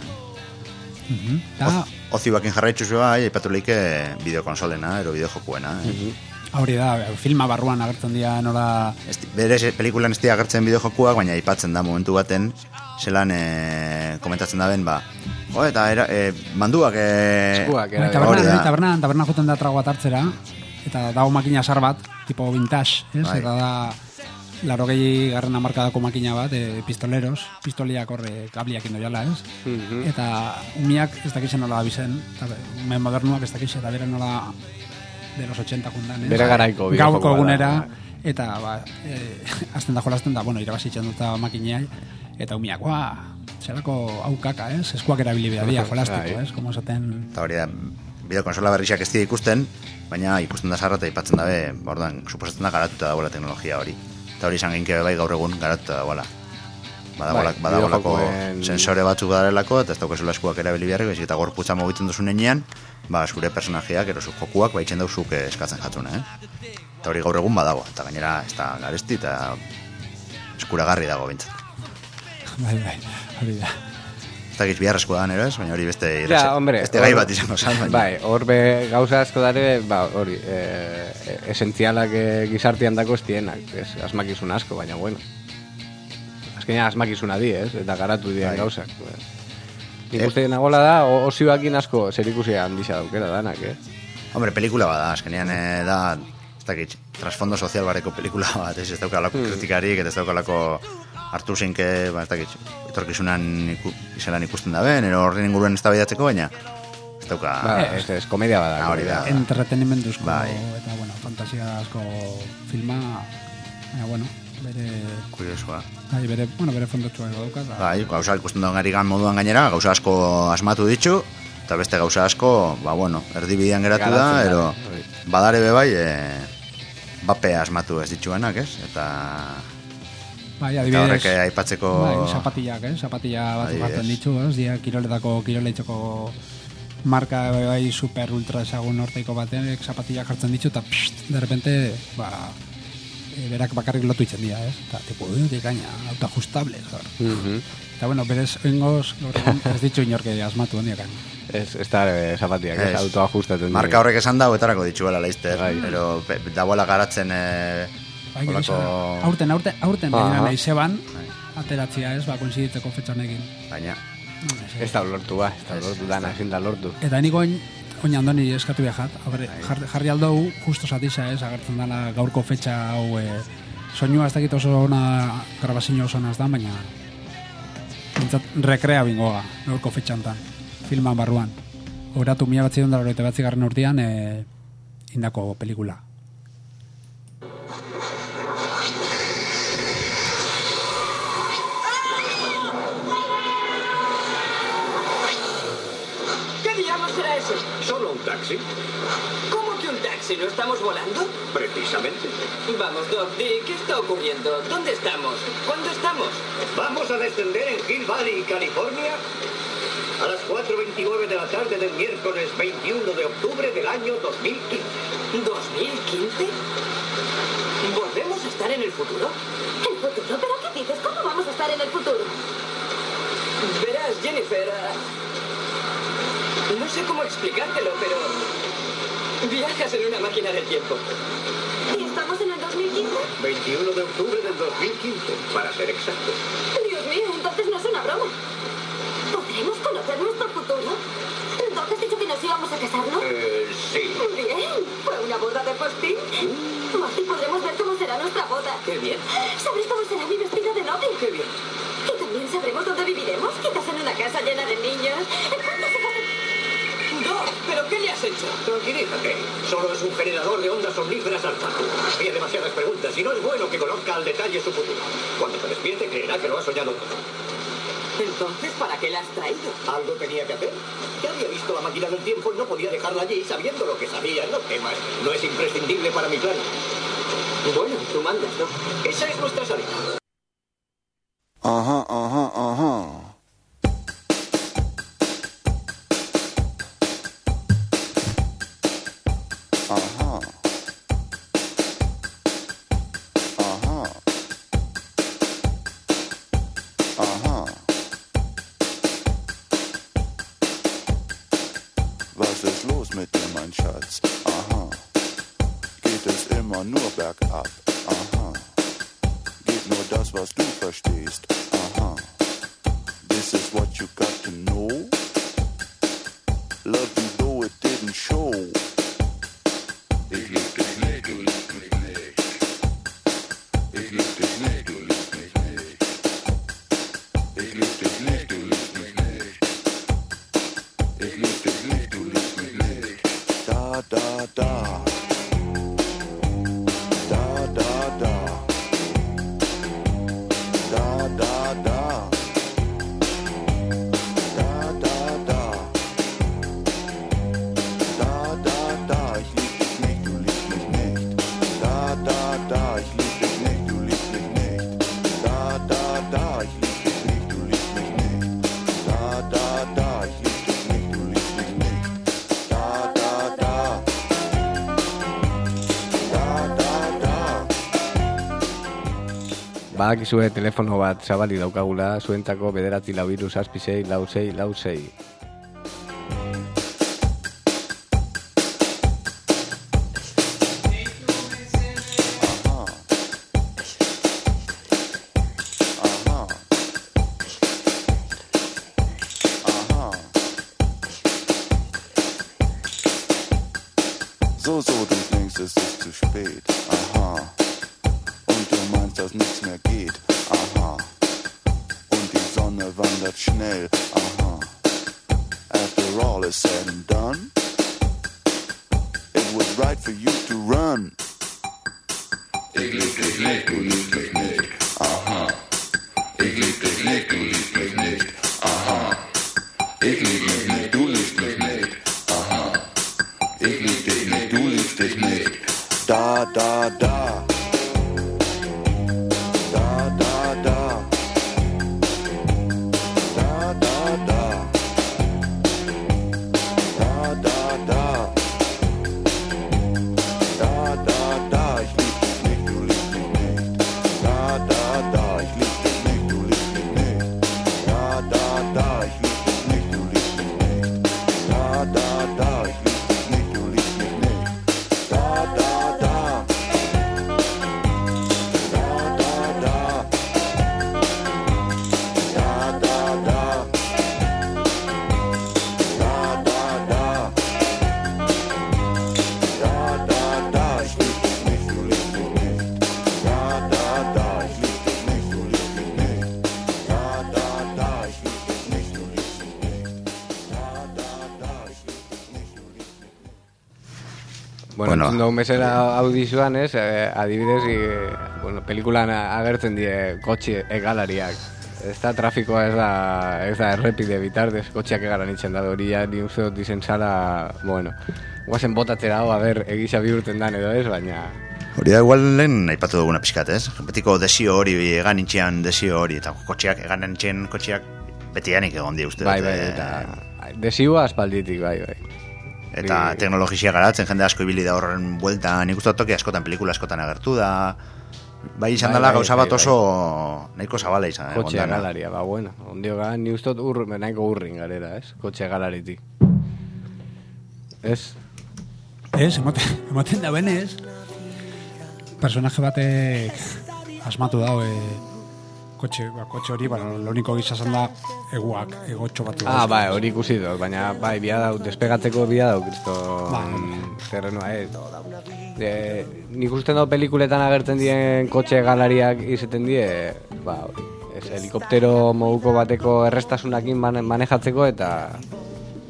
Da, Ozi bakin jarraitzu zua, aipatu leike bideokonsolena, ero bideojokuena. Eh? hori da, filma barruan agertzen dira nola... Esti, bere pelikulan ez dira agertzen bideojokuak, baina aipatzen da momentu baten, zelan e, komentatzen da ben, ba, jo, eta era, e, manduak... E, Eskuak, Bai, era, taberna, hori da. taberna, taberna joten da trago bat hartzera, eta dago makina sar bat, tipo vintage, ez? Bai. Eta da, laro gehi garren amarkadako makina bat, e, pistoleros, pistoliak horre kabliak indoiala, ez? Mhm. Eta umiak ez dakizen nola abizen, eta ume modernuak ez dakizen, eta bere nola de los ochenta jundan, ez? Bere garaiko Gauko bideojokoa da. egunera, eta, ba, e, azten da jolasten da, bueno, irabazitzen dut makineai, eta umiak, ba, zelako aukaka, ez? Eskuak erabili behar dira jolasteko, Bai. ez? Como esaten... Eta hori da, bideokonsola berriak ez dira ikusten, baina ikusten da zarra eta aipatzen dabe, ordan, suposatzen da garatuta dagoela teknologia hori. Eta hori izan ginke bai gaur egun garatuta dagoela. Badagoelako, Bai, badagoelako bideojokoen- sensore batzuk badarelako, eta ez daukazula eskuak erabili beharrik, baizik eta gorputza mugitzen duzu nenean, ba, zure personajeak, ero zu jokuak, baitzen dauzuk eskatzen jatzuna, eh? Eta hori gaur egun badago, eta gainera ez da garesti, eta eskuragarri dago bintzat. Bai, bai, hori da. Ez dakiz biharrezko da, nero ez? Baina hori beste, Ja, irretxe- hombre, beste gai hor- bat izango zan, baina. Bai, hor be gauza asko dare, ba, hori, e, esentzialak e, gizartian dako ez dienak, ez, asmakizun asko, baina bueno. Azkenean asmakizuna di, ez, eta garatu dien Bai. gauzak. Nik uste nagola da, o- osioakin asko zerikusia handisa daukera danak, eh? Hombre, pelikula bada, azkenean eh, da, ez dakit, trasfondo sozial bareko pelikula bat, ez, ez daukalako kritikarik, eta ez daukalako hartu zeinke, ba, ez dakit, etorkizunan iku, izelan ikusten da ben, ero horren inguruen ez da baina ez dauka... Ba, ez, ez, komedia bada. Ah, hori da. komedia. Entretenimenduzko, Bai. eta, bueno, fantasia asko filma, baina, bueno, bere... Kuriosua. Bai, bere, bueno, bere fondotsua edo dauka, da. Bai, gauza ikusten duen garigan moduan gainera, gauza asko asmatu ditu, eta beste gauza asko, ba, bueno, erdibidean geratu da, Garatzen da, ero hori. badare be bai, e, bape asmatu ez dituenak, ez? Eta... Bai, Eta adibidez... horrek eh, aipatzeko... Bai, zapatillak, eh? Zapatilla batzuk Adibidez. hartzen ditu, ez? Dia kiroletako, kiroleitzoko marka bai, bai super ultra ezagun norteiko batenek zapatillak jartzen ditu, eta pst, de repente, ba, e, berak bakarrik lotu itzen dira, ez? Eta, tipo, eh, dikaina, autoajustable, zor. Mhm. Eta, bueno, berez, oingoz, gaur egun ez ditu inorke asmatu handiakan. Ez, ez da e, zapatiak, ez, Ez. autoajustatzen. Marka horrek esan dago etarako dituela laizter, Bai. pero pe- dagoela garatzen e, Bai, gero olako... izan, aurten, aurten, aurten, Aha. baina nahi zeban, ateratzia, ez, ba, koinziditzeko fetxanekin. Baina, Ez da lortu, ba, ez da lortu, dana ezin da lortu. Eta nik oin, oin andoni eskatu behar, jarri, jarri aldou, justo zatisa ez, agertzen dela gaurko fetxa hau, e, soinua ez dakit oso ona, grabazio oso ona ez da, baina bintzat rekrea bingoga, gaurko fetxantan, filman barruan. Horatu mila batzi dut eta batzi garren urtean, e, indako pelikula. ¿Qué diablos será eso? ¿Solo un taxi? ¿Cómo que un taxi? ¿No estamos volando? Precisamente. Vamos, Doc, di, ¿qué está ocurriendo? ¿Dónde estamos? ¿Cuándo estamos? Vamos a descender en Hill Valley, California, a las cuatro veintinueve de la tarde del miércoles veintiuno de octubre del año dos mil quince. ¿dos mil quince? ¿Volvemos a estar en el futuro? ¿El futuro? ¿Pero qué dices? ¿Cómo vamos a estar en el futuro? Verás, Jennifer, ah, no sé cómo explicártelo, pero viajas en una máquina del tiempo. ¿Y estamos en el dos mil quince? veintiuno de octubre del dos mil quince, para ser exactos. Dios mío, entonces no es una broma. ¿Podremos conocer nuestro futuro? ¿No te has dicho que nos íbamos a casar, no? Eh, sí. Bien, fue una boda de postín. Así podremos ver cómo será nuestra boda. Qué bien, ¿Sabes cómo será mi vestido de novia? qué bien. Y también sabremos dónde viviremos, quizás en una casa llena de niños. ¿Cuánto se has hecho? Tranquilízate. Solo es un generador de ondas omníferas alfa. Había demasiadas preguntas y no es bueno que conozca al detalle su futuro. Cuando se despierte creerá que lo ha soñado todo. Entonces, ¿para qué la has traído? Algo tenía que hacer. Ya había visto la máquina del tiempo y no podía dejarla allí sabiendo lo que sabía. No temas, no es imprescindible para mi plan. Bueno, tú mandas, ¿no? Esa es nuestra salida. Ajá, ajá, ajá. Ajá. Ajá. Aha. Was ist los mit dir, mein Schatz? Aha. Geht es immer nur bergab? Aha. Geht nur das, was du verstehst? Aha. This is what you got to know. Love you though it didn't show. Ich lieb dich nicht, du liebst mich nicht. Ich lieb dich nicht, du liebst mich nicht. Ich lieb dich nicht, du liebst mich nicht. Ich lieb dich nicht, du liebst mich nicht. Da, da, da. Da, da, da. Da, da, da. Da, da, da. Da, da, da. Ich lieb dich nicht, du liebst mich nicht. Da, da, da. Ich lieb dich nicht, du liebst mich nicht. Da, da, da. Ich lieb dich nicht, du liebst mich nicht. Da, da, da. Ich lieb dich nicht, du liebst mich nicht. Da, da, da. Da, da, da. Badakizue telefono bat zabali daukagula, zuentako bederatzi lau hiru zazpi sei lau sei lau sei. Aha. Aha. So, so, du denkst, es ist zu spät. Aha. Und du meinst, dass nichts mehr geht. Aha. Und die Sonne wandert schnell. Aha. After all is said and done, it was right for you to run. Ich lieb dich nicht, du liebst mich nicht. Aha. Ich lieb dich nicht, du liebst mich nicht. Aha. Ich lieb mich nicht, du liebst mich nicht. Aha. Ich lieb dich nicht, du liebst dich nicht. Da, da, da. Da, da, da. Da, da, da. Da, da, da. Da, da, da. Ich lieb dich nicht, du liebst mich nicht. Da, da, da. Ich lieb dich nicht, du liebst mich nicht. Da, da, da. Ich lieb dich nicht, du liebst mich nicht. Da, da, da. Ich lieb dich nicht, du liebst mich nicht. Da, da, da. Da, da, da. Da, da, da. Da, da, da. Da, da, da. Ich lieb dich nicht, du liebst mich nicht. Da, da, da. Ich lieb dich nicht, du liebst mich nicht. Da, da, da. Ich lieb dich nicht, du liebst mich nicht. Da, da, da. Ich lieb dich nicht, du liebst mich nicht. Bueno, Bueno. entzun dugu mesera audizioan, ez, eh, adibidez, eh, bueno, pelikulan agertzen die kotxe egalariak. Ez da trafikoa ez da, ez da errepide bitartez, kotxeak egalan itzen da, hori ja ni uste dut izen zala, bueno, guazen botatzera hau, a ber, egisa bihurten dan edo ez, baina... Hori da igual lehen aipatu duguna pixkat, ez? Betiko desio hori, egan itxean desio hori, eta kotxeak, egan itxean kotxeak beti janik egon di uste. Bai, dut, bai, eh, eta desioa aspalditik, bai, bai. Eta Bi- teknologizia garatzen, jende asko ibili da horren buelta, nik uste dut toki askotan, pelikula askotan agertu da. Bai izan Bai, dela bai, gauza bai, bat oso nahiko zabala izan. egon Kotxe dana. galaria, ba, bueno, ondio gara, ni uste dut ur, nahiko urrin garera, ez? Kotxe galaritik. Ez? Ez, emoten, emoten da benez, personaje batek asmatu dao, e, kotxe, ba, kotxe hori, ba, lo único gizazan da eguak, egotxo bat. Ah, bai, hori ikusi dut, baina, bai, bia dau, despegatzeko bia dau, kristo, Bai. terrenua, ez. E, nik uste dut pelikuletan agertzen dien kotxe galariak izeten die, ba, ez, helikoptero moduko bateko errestasunakin man, manejatzeko eta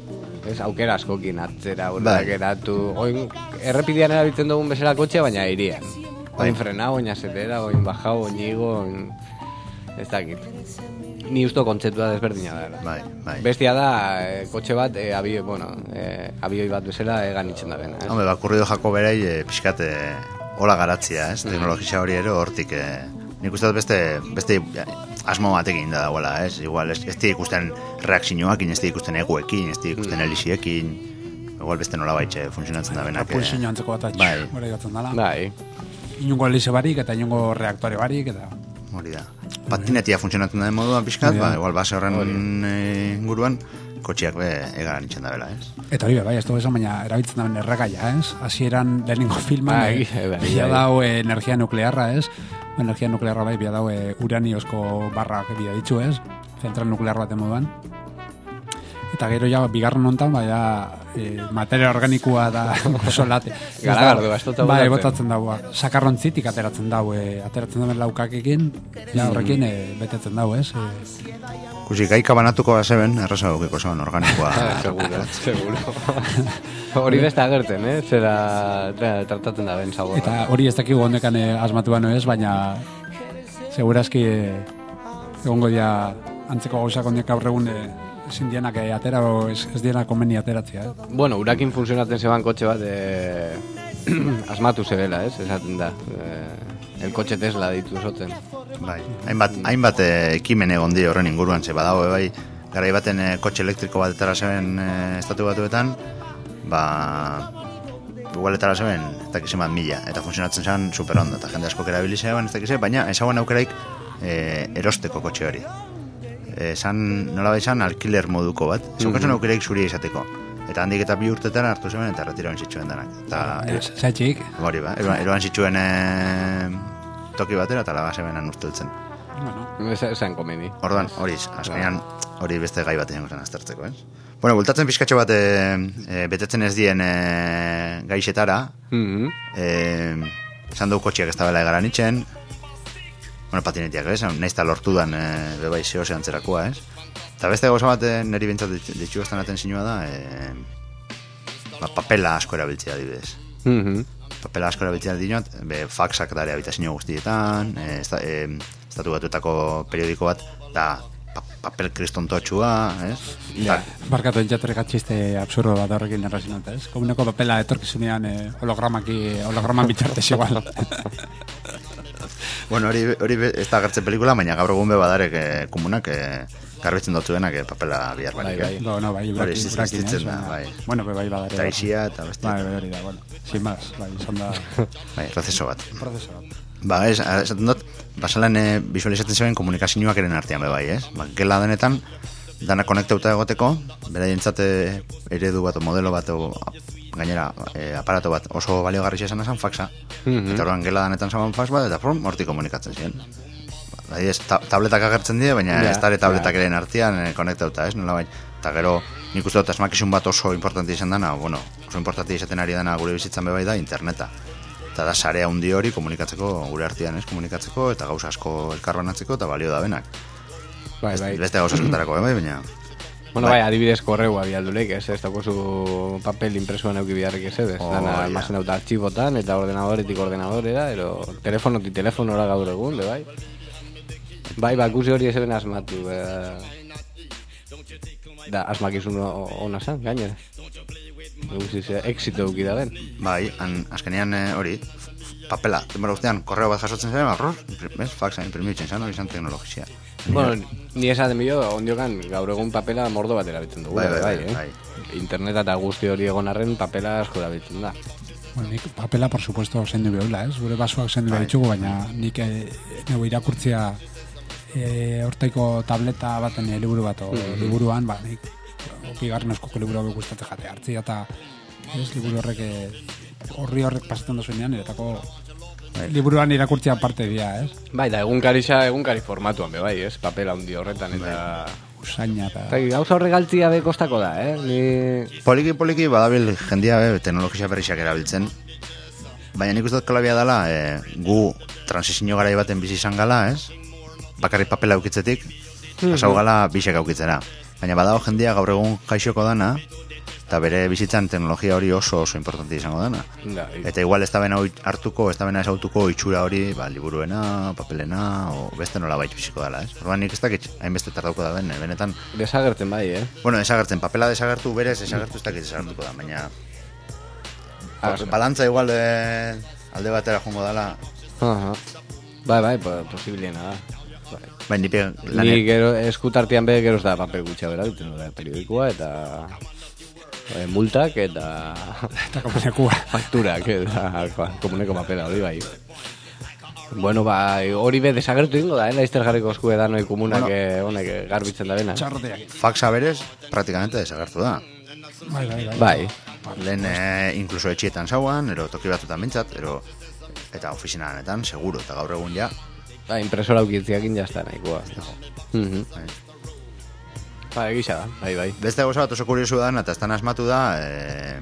ez, aukera askokin atzera, Bai. horretak eratu, oin, errepidean erabiltzen dugun bezala kotxea, baina irian. Bai. Oin frenau, oin azetera, oin bajau, oin igo, oin... ez dakit. Ni usto kontzeptua desberdina dela. Bai, bai. Bestia da, e, kotxe bat, e, abio, bueno, e, abioi bat bezala egan itxen da bena, ez? Hombre, bakurri do jako berei, e, pixkat, e, hola garatzia, ez? Teknologia hori ere hortik, e, nik uste dut beste, beste ja, asmo batekin da dagoela, ez? Igual, ez, ez di ikusten reakzioakin, ez di ikusten eguekin, ez di ikusten elixiekin, igual beste nola baitxe funtzionatzen da benak. Pulsio antzeko bat atx, Bai. hori gatzen dela. Bai. Inungo elize barik eta inungo reaktore barik, eta... Hori da. Patinetia funtzionatzen da moduan pixkat, Hori da. ba, igual base horren e, inguruan, kotxiak be, egaran itxen da bela, ez? Eta hori, bai, ez dugu esan, baina erabiltzen da ben erregaia, ez? Hasieran lehenengo filman, Bai, eh, bai, bila bai. dau eh, energia nuklearra, ez? Energia nuklearra bai, bila dau eh, uraniozko barrak bila ditzu, ez? Zentral nuklear baten moduan. Eta gero ja, bigarren hontan, bai, ja, eh, materia organikoa da oso late. Garagardoa, ez dut Bai, botatzen. botatzen dago. Sakarrontzitik ateratzen dago, eh, ateratzen dauen laukakekin, ja, horrekin eh, betetzen dago, ez? Eh, Kusi, gaika banatuko bazeben, erraza dukiko zegoen organikoa. seguro, seguro. Hori beste agertzen, eh? Zera, tra- tratatzen da ben zaborra. Eta hori ez dakigu hondekan eh, asmatu bano ez, baina segurazki eh, egongo dia antzeko gauzak honek gaur egun eh, ezin dienak eh, atera o ez, ez dienak komeni ateratzea. Eh? Bueno, urakin funtzionatzen zeban kotxe bat eh, asmatu zebela, ez? Esaten da. Eh, el kotxe Tesla ditu esoten. Bai, hainbat, hainbat eh, ekimen egon di horren inguruan, ze badago, bai, garai baten eh, kotxe elektriko bat etara zeben eh, estatu batuetan, ba, igual etara zeben, ez dakizen bat mila, eta funtzionatzen zen super ondo, eta jende asko erabili zeban, ez dakizen, baina ezaguan aukeraik eh, erosteko kotxe hori. Esan, nola bai zan, alkiler moduko bat, zeukatzen aukeraik zuri izateko. Eta handik eta bi urtetan hartu zuen eta retirauen zituen denak. Eta, Zaitxik. hori ba, eroan, eroan zituen eh, toki batera eta laga zebenan usteltzen. Bueno, Esan komeni. Orduan, hori, azkenean, hori beste gai bat egin zen aztertzeko, ez? Bueno, bultatzen pizkatxo bat e, e, betetzen ez dien e, gaixetara, Mhm. e, esan dugu kotxiak ez da bela egaran itxen, bueno, patinetiak, ez? Naiz eta lortu dan e, bebai zehose antzerakoa, ez? Eta beste gauza bat e, niri bintzat ditxu estaten zinua da, e, ba, papela asko erabiltzea adibidez. Mhm. Papela asko erabiltzea dinot, be, faxak dare habitazio guztietan, e, esta, e, estatu batuetako periodiko bat, da pa, papel kristontotxua, ez? Ja. barkatu entzatorek atxiste absurdo bat horrekin errazionat, ez? Komuneko papela etorkizunean eh, hologramaki, holograman bitxartez igual. Bueno, hori, hori be- ez da agertzen pelikula, baina gaur egun be badarek e, komunak e, garbitzen dutzuenak e, papela bihar barik, Bai, eh? No, no, bai, Hori urakin, existitzen urakin, existitzen ez? da, Baina- bai. Bueno, bai, bai, badare. Eta isia eta beste. Bai, bai, hori da, bueno. Sin más, bai, izan da Bai, prozeso bat. prozeso bat. Ba, ez, esaten dut, basalan e, visualizatzen zeben komunikazioak eren artean be bai, ez? Ba, gela denetan, dana konektauta egoteko, beraientzat e, eredu bat o modelo bat o gainera e, aparato bat oso baliogarri esan esan faxa. Mhm. Eta orduan gela denetan zaban fax bat, eta prum, hortik komunikatzen ziren. Ba, ez, ta, tabletak agertzen dira, baina Ja, ez dare tabletak ja. eren artean e, konektauta, ez? Nola bai. Eta gero, nik uste dut, asmakizun bat oso importanti izan dana, bueno, oso importanti izaten ari dana gure bizitzan be bai da, interneta. Eta da sarea handi hori komunikatzeko, gure artean, ez? Komunikatzeko, eta gauza asko elkarbanatzeko, eta balio da benak. Bai, bai. Beste gauza askotarako, bai, baina... Bueno, Bai. bai, adibidez korreua bialduleik, ez? Ez dakozu papel impresuan euki biharrik ez edez. Oh, Dana ja. almazen auta artxibotan, eta ordenadoretik ordenadorera, ero telefonotik telefonora gaur egun, be bai. Bai, bakusi hori ezeben asmatu. Eh, da, asmakizun o- ona zan, gainera. Egusi ze, exito euki da ben. Bai, han, azkenean eh, hori, papela, denbora guztian, korreo bat jasotzen zen, arroz, bez, faxa, imprimitzen zen, hori izan teknologizia. Bueno, ni esaten bilo, ondiokan gaur egun papela mordo bat erabiltzen dugu. Bai, bai, bai, eh? bai. Interneta eta guzti hori egon arren papela asko erabiltzen da. Bueno, nik papela, por supuesto, zendu behula, ez? Gure basuak zendu behar ditugu, baina nik e, nego irakurtzia e, hortaiko tableta baten e, liburu bat, o liburuan, ba, nik bigarren eskoko liburu hau gustatzen jate hartzia, eta ez, liburu horrek e, horri horrek pasatzen dozuenean, eretako liburuan irakurtzia parte dira, ez? Bai, da egunkarixa egunkari formatuan be bai, ez? Papela handi horretan eta... Usaina eta... Eta gauza horre galtzia be kostako da, eh? Ni... Poliki, poliki, badabil jendia be, teknologizia berriak erabiltzen. Baina nik uste dut klabia dela, e, gu transizio garai baten bizi izan gala, ez? Bakarrik papela aukitzetik, pasau gala bisek aukitzera. Baina badago jendia gaur egun jaixoko dana, eta bere bizitzan teknologia hori oso oso importante izango dana. Da, Eta igual ez da bena hartuko, ez da bena esautuko itxura hori, ba, liburuena, papelena, o beste nola bait biziko dela, ez? Orduan nik ez dakit hainbeste tardauko da bene, benetan... Desagertzen bai, eh? Bueno, desagertzen, papela desagertu berez, desagertu ez dakit desagertuko da, baina... Balantza igual de, alde batera jongo dela. Aha. Bai, bai, posibiliena da. Bai, bai nipe... Ni gero eskutartian be gero ez da papel gutxa bera, duten da periodikoa eta... Bai, multak eta... Eta komunekua. Fakturak eta komuneko papela hori bai. Bueno, bai, hori be desagertu ingo da, eh? Laizter jarriko eskue da noi komunak bueno, honek garbitzen da bena. Txarroteak. Faxa berez, praktikamente desagertu da. Bai, bai, bai. Bai. Lehen, eh, inkluso etxietan zauan, ero toki batzutan bintzat, ero... Eta ofizinaanetan, seguro, eta gaur egun ja... Ba, impresora ukitziakin jazta nahikoa. Mhm. Ba, egisa da, bai, bai. Beste goza bat oso kuriosu da, eta estan asmatu da... Eh,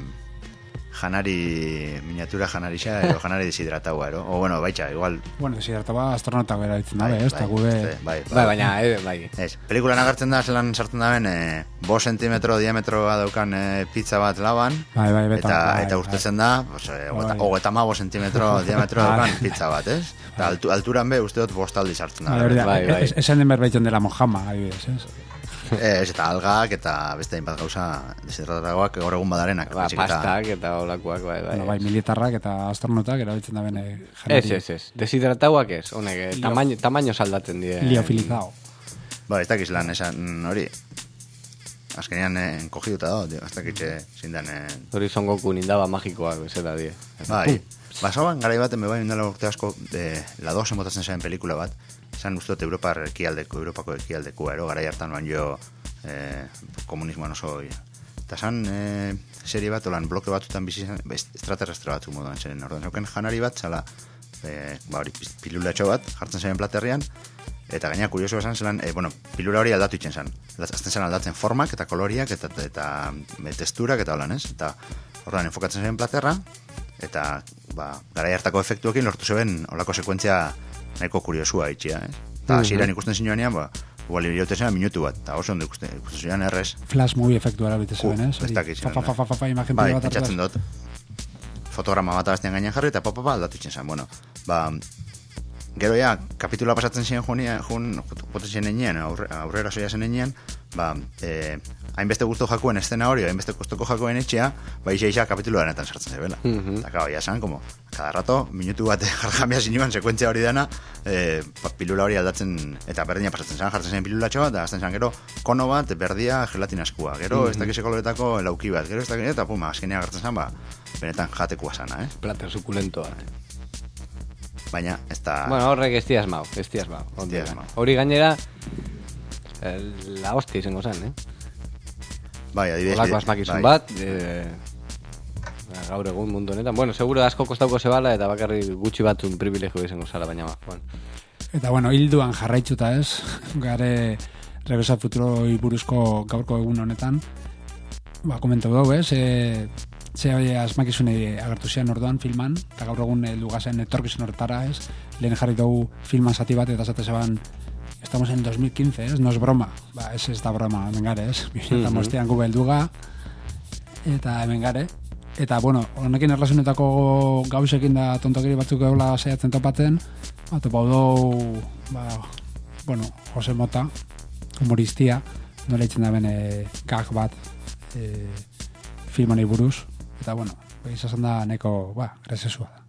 janari, miniatura janarixa, ero janari desidrataua, ero. O, bueno, baitxa, igual... Bueno, desidrataua astronauta gara ditzen dabe, ez? Eta gube... Bai, bai, baina, eh, bai. Ez, pelikulan agertzen da, zelan sartzen da ben, eh, bost sentimetro diametroa daukan eh, pizza bat laban, bai, bai, beta, eta, bai, eta urtetzen da, pues, eh, hogeta ma bost sentimetro diametro daukan pizza bat, ez? Eta altu, alturan be, uste dut bostaldi sartzen da. Bai, bai, bai. Esan den berbaitzen dela Mojama, adibidez, ez? Ez, eta algak, eta beste hainbat gauza desidratagoak gaur egun badarenak. Ba, pastak eta olakoak, bai, bai. Bueno, bai, militarrak eta astronautak erabiltzen da bene... Ez, ez, ez. Desidratagoak ez, honek, tamaino, tamaino saldatzen die. Liofilizao. Ba, ez dakiz lan esan hori. Azkenean eh, enkogiduta da, ez dakitxe zindan... Eh... Hori Son Goku nindaba magikoak, bezala die. Bai, basaban garai baten bebai indela urte asko de la dos emotatzen zaren pelikula bat. Esan uste dut Europar ekialdeko, Europako ekialdeko, ero, garai hartan oan jo eh, komunismoan oso... Eta zan eh, serie bat, olan bloke batzutan bizi zen, extraterrestre batzuk moduan zeren. Orduan, zauken janari bat, zala, eh, ba hori, pilulatxo bat, jartzen zaren platerrian, eta gaina kurioso esan zelan, eh, bueno, pilula hori aldatu itzen zen. Azten zen aldatzen formak eta koloriak eta, eta, eta testurak eta holan, ez? Eta orduan, enfokatzen zaren platerra, eta ba, garai hartako efektuekin lortu zeben olako sekuentzia nahiko kuriosua itxia, eh? Eta hasieran ikusten zinuanean, ba, igual iriote zen minutu bat, eta oso ondo ikusten, ikusten zinuan errez. Flash movie efektu erabite zeben, ez? Ez dakit Fa, fa, fa, fa, fa, fa, imagen bai, pila bat pentsatzen dut. Fotograma bat abaztean gainean jarri, eta pa, pa, pa, aldatu itzen zen. Bueno, ba, gero ja, kapitula pasatzen ziren junia, jun, joten ziren enean, aurre, aurrera soia zen enean, ba, eh, hainbeste guztu jakuen estena hori, hainbeste kostoko jakuen etxea, ba, isa isa kapitulu denetan sartzen zebela. Eta, mm -hmm. ja esan, como, cada rato, minutu bat jarjamia zinuan, sekuentzia hori dana, eh, pilula hori aldatzen, eta berdina pasatzen zen, jartzen zen pilulatxo bat, eta azten zen, gero, kono bat, berdia, gelatinaskua, gero, mm -hmm. ez dakize koloretako lauki bat, gero, ez dakize, eta puma, azkenea gartzen zen, ba, benetan jatekua sana, eh? Plater sukulentoa, eh? Baina, ez da... Bueno, horrek ez diaz mau, ez diaz mau. Hori gainera, la hostia izango zen, eh? Bai, adibidez... Olako asmakizun bat, eh, gaur egun mundu honetan. Bueno, seguro asko kostauko zebala eta bakarri gutxi batzun privilegio izango zara, baina ba. Bueno. Eta bueno, hilduan jarraitzuta ez, gare Regreso Futuro buruzko gaurko egun honetan, ba, komentau dugu ez, e, ze asmakizune agertu zian orduan filman, eta gaur egun lugazen etorkizun horretara ez, lehen jarri dugu filman zati bat, eta zate zeban, estamos en dos mil quince, ez, no es broma, ba, ez ez da broma, hemen gare ez, eta mostean gu belduga, eta hemen gare, eta bueno, honekin erlazionetako gauzekin da tontokiri batzuk egola saiatzen topatzen, ba, topau dugu, ba, bueno, Jose Mota, humoristia, nola itzen da bene gag bat e, filmani buruz, eta bueno, izan da neko, ba, grezesua da.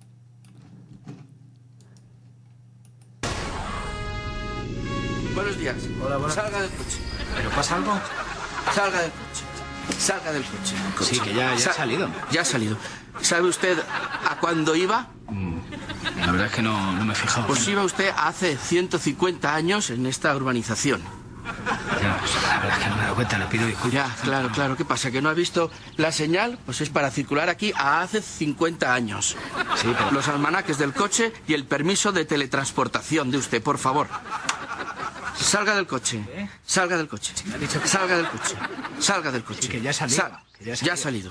Buenos días. Hola, buenas. Salga del coche. ¿Pero pasa algo? Salga del coche. Salga del coche. Sí, que ya, ya Sa ha salido. Ya ha salido. ¿Sabe usted a cuándo iba? Mm, la verdad es que no, no me he fijado. Pues iba usted hace ciento cincuenta años en esta urbanización. Ya, pues, la verdad es que no me he dado cuenta, le pido disculpas. Ya, claro, claro. ¿Qué pasa? ¿Que no ha visto la señal? Pues es para circular aquí a hace cincuenta años. Sí, pero... Los almanaques del coche y el permiso de teletransportación de usted, por favor. Salga del coche. ¿Eh? Salga del coche. Sí, me ha dicho que... Salga del coche. Salga del coche. Sí, que ya ha salido. Sal... Que ya, ha ya ha salido.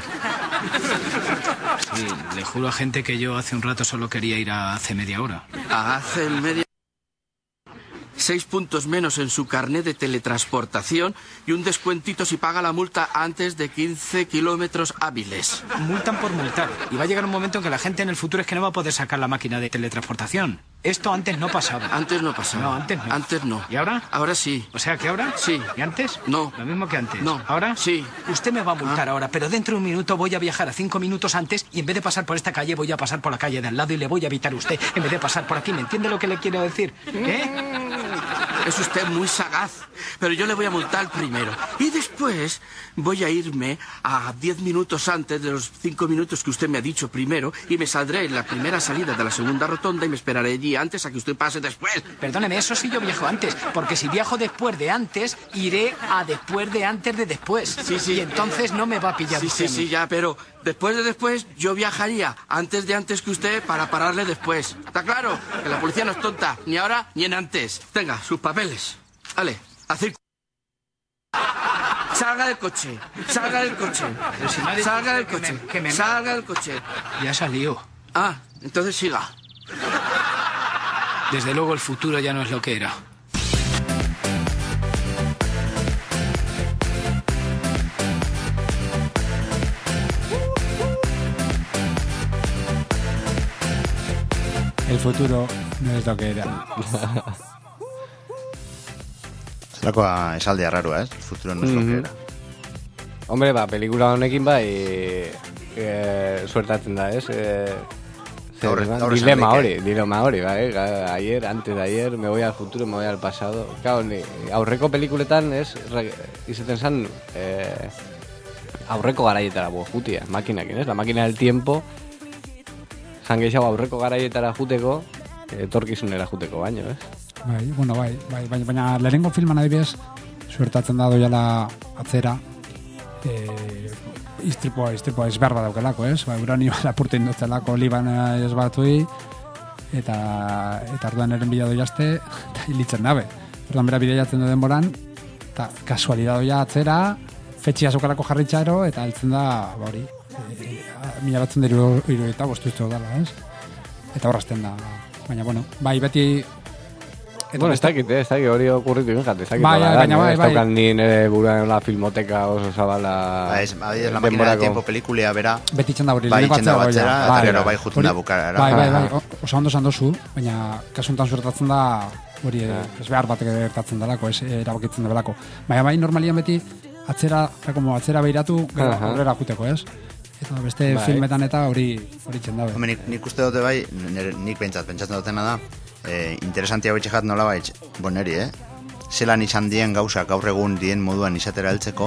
Sí, le juro a gente que yo hace un rato solo quería ir a hace media hora. ¿A hace media seis puntos menos en su carnet de teletransportación y un descuentito si paga la multa antes de quince kilómetros hábiles. Multan por multar. Y va a llegar un momento en que la gente en el futuro es que no va a poder sacar la máquina de teletransportación. Esto antes no pasaba. Antes no pasaba. No, antes no. Antes no. ¿Y ahora? Ahora sí. O sea, ¿que ahora? Sí. ¿Y antes? No. Lo mismo que antes. No. ¿Ahora? Sí. Usted me va a multar Ah. ahora, pero dentro de un minuto voy a viajar a cinco minutos antes y en vez de pasar por esta calle voy a pasar por la calle de al lado y le voy a evitar a usted en vez de pasar por aquí. ¿Me entiende lo que le quiero decir? ¿Eh? Es usted muy sagaz, pero yo le voy a multar primero. Y después voy a irme a diez minutos antes de los cinco minutos que usted me ha dicho primero y me saldré en la primera salida de la segunda rotonda y me esperaré allí antes a que usted pase después. Perdóneme, eso sí yo viajo antes, porque si viajo después de antes, iré a después de antes de después. Sí, sí. Y entonces no me va a pillar Sí, usted sí, a mí. sí, ya, pero después de después yo viajaría antes de antes que usted para pararle después. ¿Está claro? Que la policía no es tonta, ni ahora ni en antes. Tenga, sus papeles. Vale, a circo. Salga del coche, salga del coche, Pero si me ha dicho salga del usted que coche, me- que me- salga del coche. Ya salió. Ah, entonces siga. Desde luego el futuro ya no es lo que era. El futuro no es lo que era. Zelakoa esaldia rarua, ez? Futuro no es lo que era. Hombre, ba, pelikula honekin bai e, suertatzen da, ez? E, zer, Gaur- ba, gaur esan dilema daike. hori, dilema hori, bai, ga- ayer, antes de ayer, me voy al futuro, me voy al pasado. Claro, ni, aurreko pelikuletan, ez, re, izaten zan, e, aurreko garaietara bo, jutia, makinakin, ez? La máquina del tiempo, zan gehiago aurreko garaietara juteko, etorkizunera juteko baino, ez? Bai, bueno, bai, bai, bai, baina lehenengo filman adibidez, suertatzen da doiala atzera, e, istripoa, istripoa ez behar badaukelako, ez? Ba, uranio lapurte indotzelako liban ez batui, eta, eta orduan eren bila doiazte, eta hilitzen dabe. Orduan bera bideiatzen du denboran, eta kasualidad doia atzera, fetxia zokalako jarritxaro, eta heltzen da, ba hori, e, mila batzen diru, iru eta bostu dala, ez? Eta horrazten da, baina, bueno, bai, beti... Bueno, ez dakit, eh, ez dakit hori okurritu ingat, ez dakit Bai, nola bai, dan, baina eh, bai, ez bai. daukan ni nire buruan la filmoteka oso zabala Ba, ez, adibidez, la máquina del denborako. tiempo pelikulia bera, Beti txanda hori, bai lehenengo itxenda atzera batzera, goia. eta gero bai juten da bukaera. Bai, bai, bai, o- oso ondo esan dozu, baina kasuntan suertatzen da hori eh, ez behar batek gertatzen delako, ez eh, erabakitzen delako. Baina bai, normalian beti atzera, eta como atzera beiratu, gero Aha. aurrera juteko, ez? Eta beste Bai. filmetan eta hori hori txenda Hombre, nik, nik uste dute bai, nire, nik pentsat, pentsatzen dutena da, e, interesantia bitxekat nola bai, boneri, eh? Zelan izan dien gauzak gaur egun dien moduan izatera heltzeko,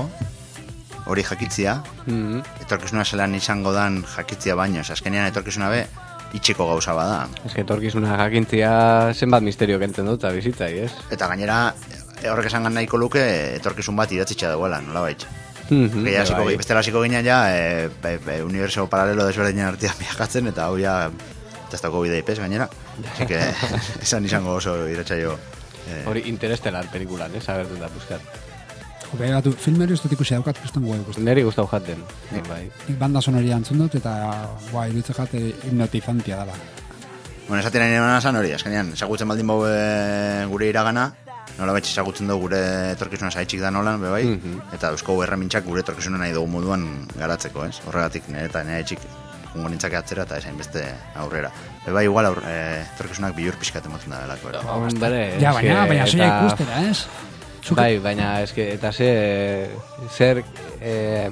hori jakitzia, Mhm. etorkizuna zelan izango dan jakitzia baino, ez azkenean etorkizuna be, itxeko gauza bada. Ez que etorkizuna jakintzia zenbat misterio kentzen dut, bizitzai, ez? Eta gainera, e, horrek esan nahiko luke, etorkizun bat idatzitxa dagoela, nola bai. Mhm, Gehiago hasiko- bai. bestela hasiko ginen ja, e, e, e, universo paralelo desberdinen artean viajatzen, eta hau ja, eta ez dago bidea ipez gainera. Así que, esan izango oso iratxaio. Eh, Hori interestelar pelikulan, ez? Agertzen da puzkat. Jo, begiratu, filmeri ez dut ikusi daukat, kristan guai ikusten. Neri gustau jaten. Bai. Nik banda sonoria antzun dut, eta, guai, iruditzen jate hipnotizantia dela. Bueno, esaten nahi nena zan hori, azkenean, ezagutzen baldin bau e, gure iragana, nola betx ezagutzen dugu gure etorkizuna zaitxik da nolan, be bai, eta eusko erramintxak gure etorkizuna nahi dugu moduan garatzeko, ez? Horregatik nire eta nire txik jungo nintzake atzera eta esain beste aurrera. Be bai, igual aur, e, etorkizunak bihur pixkat emoten da belako. Hombre, Ja, eske, baina, baina soia eta- ikustera, ez? Bai, baina eske, eta ze, zer, e,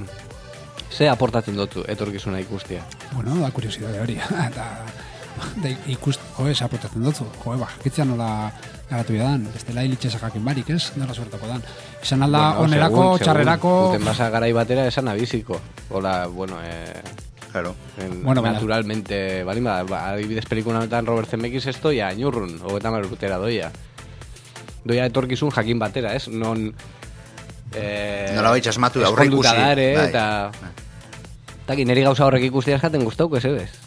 ze aportatzen dutu etorkizuna ikustia. Bueno, da kuriosidade hori. Eta da ikust, jo, ez aportatzen dutzu. Jo, ba, jakitzea nola garatu dan. Bestela hilitxesa jakin barik, ez? Nola suertako dan. Izan alda Bueno, onerako, segun, txarrerako... segun, Guten basa garai batera esan abiziko. Hola, bueno, eh... Claro. En, Bueno, baina- naturalmente, bali, ba, ba, adibidez pelikuna honetan Robert Zemeckis ez doia ainurrun, hogeita hamar urtera doia. Doia etorkizun jakin batera, ez? Non... Eh, Nolabait asmatu, aurre eskonduta ikusi, dare, bai. eta... Eta niri gauza horrek ikustia jaten gustauko, ez ebez?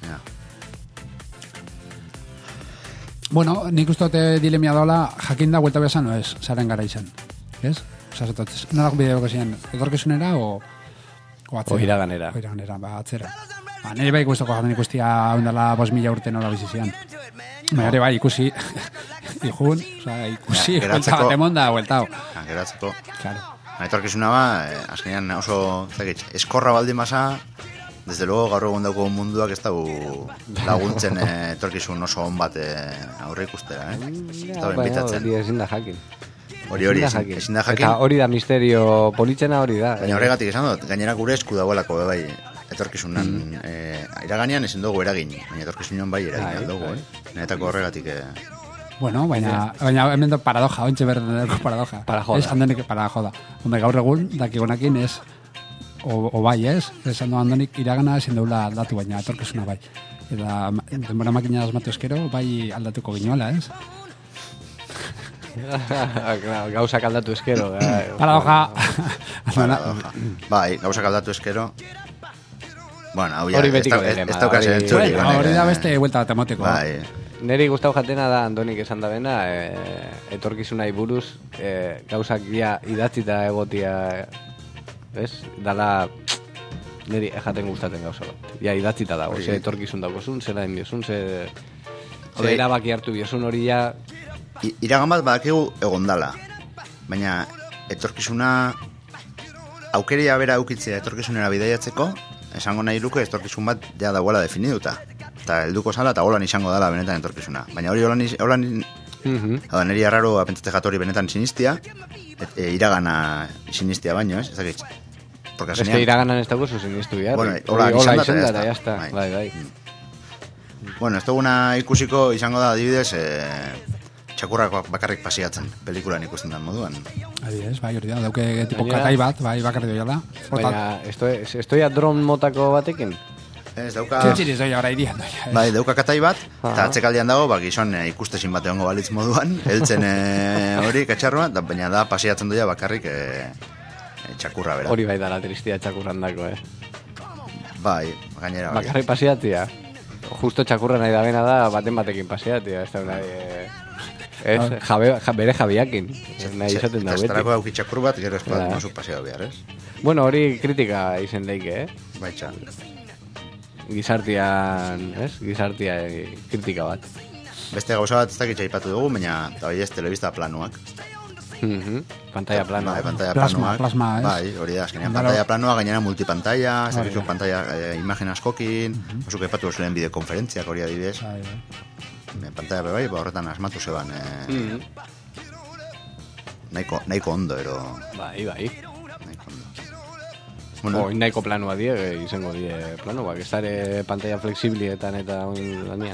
Bueno, nik uste dute dilemia dola, jakin da huelta behazan, no ez, zaren gara izan. Ez? Osa, zetotzez, nolak bideo zian, etorkizunera o... O atzera? O iraganera. O iraganera, ba, atzera. Ba, nire bai ikusteko jaten ikustia ondala bos mila urte nola bizizian. Baina ere bai ikusi, Ijun, oza, ikusi, Ja, buelta geratzeko- bat emon da, bueltao. Ja, geratzeko. Claro. Etorkizuna ba, eh, azkenean oso, zakit, eskorra baldin basa, desde luego gaur egun dauko munduak ez dugu laguntzen eh, etorkizun oso on bat eh, aurre ikustera, eh? Ez dago Baina invitatzen. hori ezin da jakin. Hori hori, Ezin da ezin, ezin da jakin. Eta hori da misterio politxena hori da. Baina horregatik esan dut, gainera gure esku dagoelako be bai etorkizunan mm. eh, iraganean ezin dugu eragin, baina etorkizunan bai eragin Bai, dugu, bai. eh? Niretako horregatik eh, Bueno, baina, baina hemen da paradoja, ointxe berden dugu paradoja. Para joda. Ez, handenik para joda. Hombre, gaur egun, dakigunakin ez, o, o bai ez, esan du handonik iragana ezin deula aldatu, baina etorkizuna bai. Eta ma- denbora makina asmatu eskero, bai aldatuko ginoela, ez? Claro, gauzak aldatu eskero. eh. Paradoja. paradoja. Bai, gauzak aldatu eskero. Bueno, hau ja, Hori ez betiko da- ez- dilema ez da, dauka hori- zentzurik, Bueno, honek, hori da eh. beste buelta bat emoteko. Bai, Neri gustau jatena da Andonik esan da bena, e, etorkizunai buruz, e, gauzak ja idatzita egotia, ez? Dala, neri jaten gustaten gauza bat. Ja idatzita dago, Hori. ze etorkizun dagosun, zera inbiozun, ze, ze Hori. erabaki hartu biozun hori ja, I- iragan bat badakigu egondala, baina etorkizuna aukeria bera aukitzea etorkizunera bidaiatzeko, esango nahi luke etorkizun bat ja dagoela definiduta. Eta helduko zala eta holan izango dela benetan etorkizuna. Baina hori holan, is- holan hau da, niri arraro apentzate jatori benetan sinistia, et, e, iragana sinistia baino, ez? Ezakit. Porque ez que azkenean- iraganan ez dago zuzen iztu behar. Bueno, Hori hola, hola izan da, izan eta da, ya ya está. está. Bai, bai. Bueno, ez duguna ikusiko izango da adibidez, e, txakurrak bakarrik pasiatzen, pelikulan ikusten den moduan. Adibidez, bai, hori da, dauke tipo Gainera- katai bat, bai, bakarri doiala. Baina, estoy, estoy a dron motako batekin? Ez, dauka... Txintxiriz doia ora irian doia. Bai, dauka katai bat, eta Aha. atzekaldian dago, ba, gizon e, ikustezin bat egongo balitz moduan, heltzen e, hori, katxarroa, da, baina da pasiatzen doia bakarrik e, e, txakurra bera. Hori bai dala tristia txakurrandako, eh? Bai, gainera hori. Bakarrik pasiatia. Justo txakurra nahi da bena da baten batekin pasiatia. Ez da nahi... Eh, ez, jabe, ja, bere jabiakin. Nahi izaten da Eta beti. estarako dauki txakur bat, gero espat Ja. mozu paseado behar, ez? Bueno, hori kritika izen leike, eh? Bai, txan. Gizartian, ez? Gizartia eh, kritika bat. Beste gauza bat ez dakit aipatu dugu, baina eta bai ez telebista planuak. Mhm. Pantalla plano. Bai, pantalla Plasma, planoak. plasma, ez? Bai, hori da, azkenean Ondara- pantalla planoa, gainera multipantalla, ez Hori dakizu da. pantalla eh, imagen askokin, osuk aipatu zuen bideokonferentziak hori adibidez. Bai, bai. Eh, Pantalla be bai, ba, horretan asmatu zeban eh, Mhm. nahiko, nahiko ondo, ero Bai, bai. nahiko ondo. Bueno. Oin nahiko planua die, eh, izango die planoak. Ez dare pantalla flexiblietan eta oin lanian.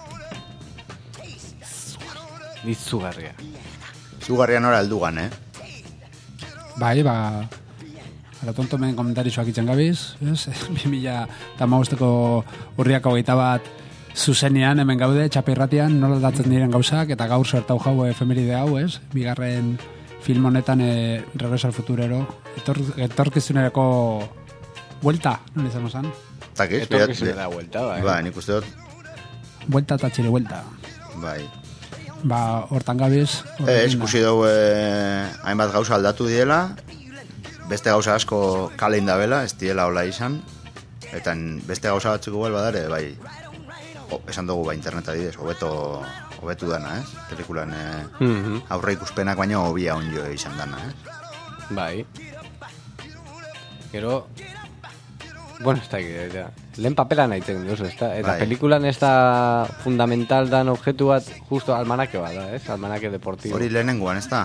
Ditzugarria. Zugarrian ora heldugan, eh? Bai, ba... Ara tonto men komentarixoak itzen gabiz, ez? bi mila hamabosteko urriak hogeita bat zuzenean hemen gaude, txapirratian, nola aldatzen diren gauzak, eta gaur sortau jau efemeride hau, ez? Bigarren film honetan e, Regreso al Futurero, etor, etorkizunerako buelta, nola izan osan? Takiz, Etorkizunera buelta, bai. Bai, nik uste dut, Buelta eta txire buelta. bai. Ba, hortan gabiz... Ez, ikusi dugu eh, hainbat gauza aldatu diela, beste gauza asko kalein da bela, ez diela hola izan, eta beste gauza batzuk igual badare, bai, o, esan dugu ba interneta didez, hobeto hobetu dana, ez? Pelikulan eh, Mhm. aurre ikuspenak baina hobia onjo izan dana, ez? Bai. Gero... Bueno, ez da, eta, lehen papela nahi zen duzu, ez da? Eta Bai. pelikulan ez da fundamental dan objektu bat, justo almanake bat da, ez? Almanake deportibo. Hori lehenengoan, ez da?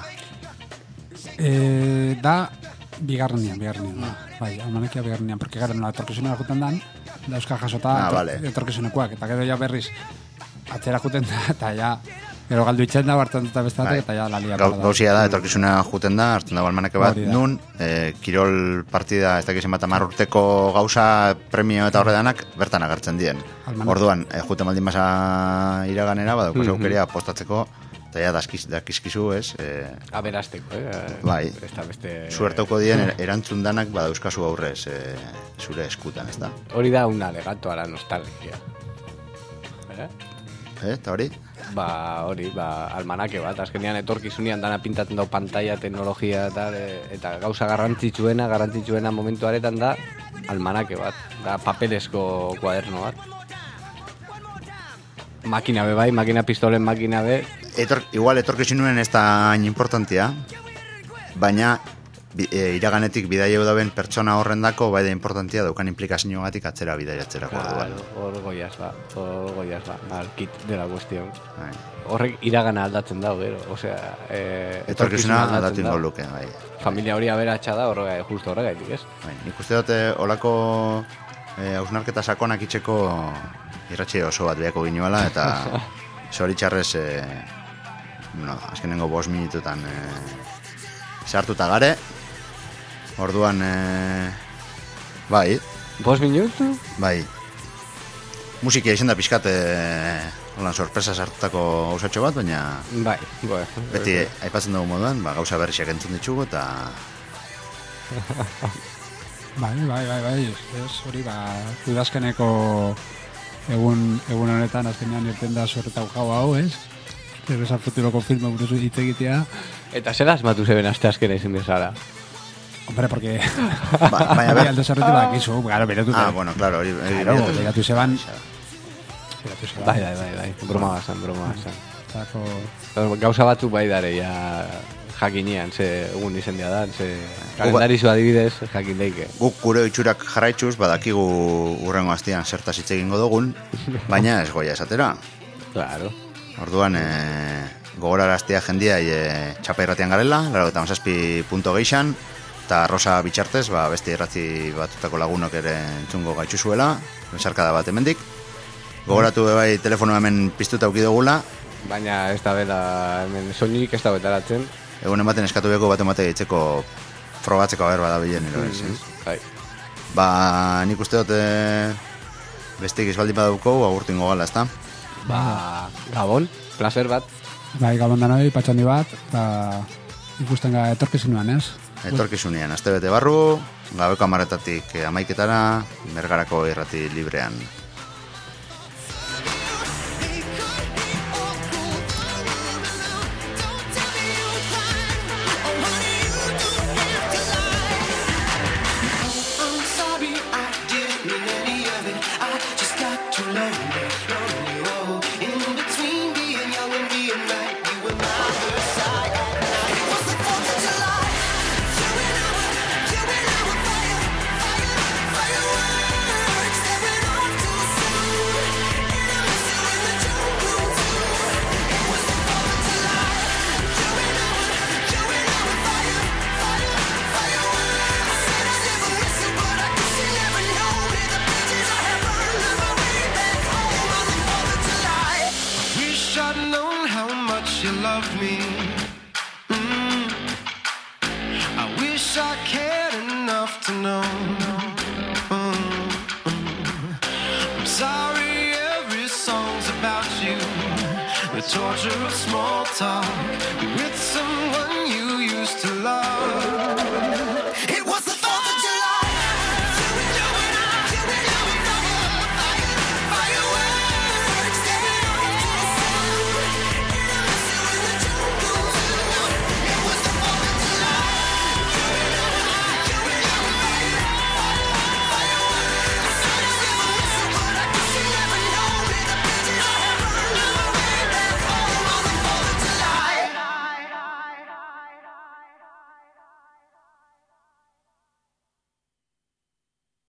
Eh, da bigarrenian, bigarrenian, da. Bai, almanekia bigarrenian, porque gara nola etorkizunera juten dan, da euskal jasota Ah, etor- vale. etorkizunekoak, eta gero ja berriz atzera juten da, eta ja, gero galdu itzen da, hartzen dut beste batek, eta ja lalia. Gau, gauzia da, etorkizuna juten da, hartzen dago almanake bat, Hori da. nun, eh, kirol partida, ez dakizen bat amar urteko gauza, premio eta horre danak, bertan agertzen dien. Almanake. Orduan, eh, juten baldin basa iraganera, badauko Mhm. aukeria postatzeko, eta ja daskiz, dakizkizu, ez, eh, Aberasteko, eh? Bai. Ez da beste... suertauko dien er- erantzun danak badauzkazu aurrez eh, zure eskutan, ez da? Hori da un alegato a la nostalgia. Eh? Eh, eta hori? Ba, hori, ba, almanake bat, azkenean etorkizunean dana pintatzen dau pantalla, teknologia eta, eta gauza garrantzitsuena, garrantzitsuena momentu aretan da almanake bat, da papelezko kuaderno bat. Makina be bai, makina pistolen makina be, etor, igual etorkizunuen ez da hain importantia, baina bi, e, iraganetik bidaia daben pertsona horrendako bai da importantia daukan implikazioagatik atzera bidaiatzerako orduan. Hor goiaz ba, hor goiaz ba, al kit de la cuestión. Horrek iragana aldatzen dago, gero, osea... Eh, etorkizuna aldatu ingo luke, bai. Familia hori aberatsa da, horre, justo horregaitik, ez? Bai, nik uste dute olako eh, hausnarketa sakonak itxeko irratxe oso bat behako ginuela, eta zoritxarrez, eh, no, azkenengo bost minututan eh, sartuta gare, orduan, eh, bai. Bost minutu? Bai. Musikia izan da pixkat, eh, holan sorpresa sartutako gauzatxo bat, baina... Bai, bai. Beti aipatzen dugu moduan, ba, gauza berriak entzun ditugu, eta... Bai, bai, bai, bai, ez, hori, ba, udazkeneko egun, egun honetan, azkenean irten da sorretau jau hau, ez? Terreza futuroko filma buruz hitz egitea. Eta zer asmatu zeben aste azkena izin bezala? Hombre, porque... Ba, baina ber... Aldo zarretu bak izu, claro, beratu... Ah, bueno, claro, hori... Claro, beratu zeban... Bai, bai, bai, bai, broma bazan, broma bazan. Gauza batzuk bai dare, ja, jakinean, ze egun izendia da, ze kalendarizu adibidez, jakin daike. Guk gure itxurak jarraitzuz, badakigu urrengo astean zertaz hitz egingo dugun, baina ez goia esatera. Claro. Orduan, e, gogoraraztea jendia e, txapa irratian garela, laro eta mazazpi punto geixan, eta Rosa Bitxartez, ba, beste irrati batutako lagunok ere entzungo gaitxu zuela, besarkada bat hemendik. Gogoratu bai telefono hemen piztuta auki dugula. Baina ez da bela, hemen soilik ez da betaratzen. Egun ematen eskatu beko bat emate ditzeko frogatzeko ager badabilen, ero ez, ez? Bai. Ba, nik uste dut bestik izbaldin badauko, agurtu ingo gala, ez da? Ba, Gabon, placer bat. Bai, Gabon danoi, patxandi bat, eta ikusten ga etorkizunean, ez? Etorkizunean, aste bete barru, gabeko amarretatik amaiketara, Bergarako irrati librean. Torture of small talk with someone you used to love.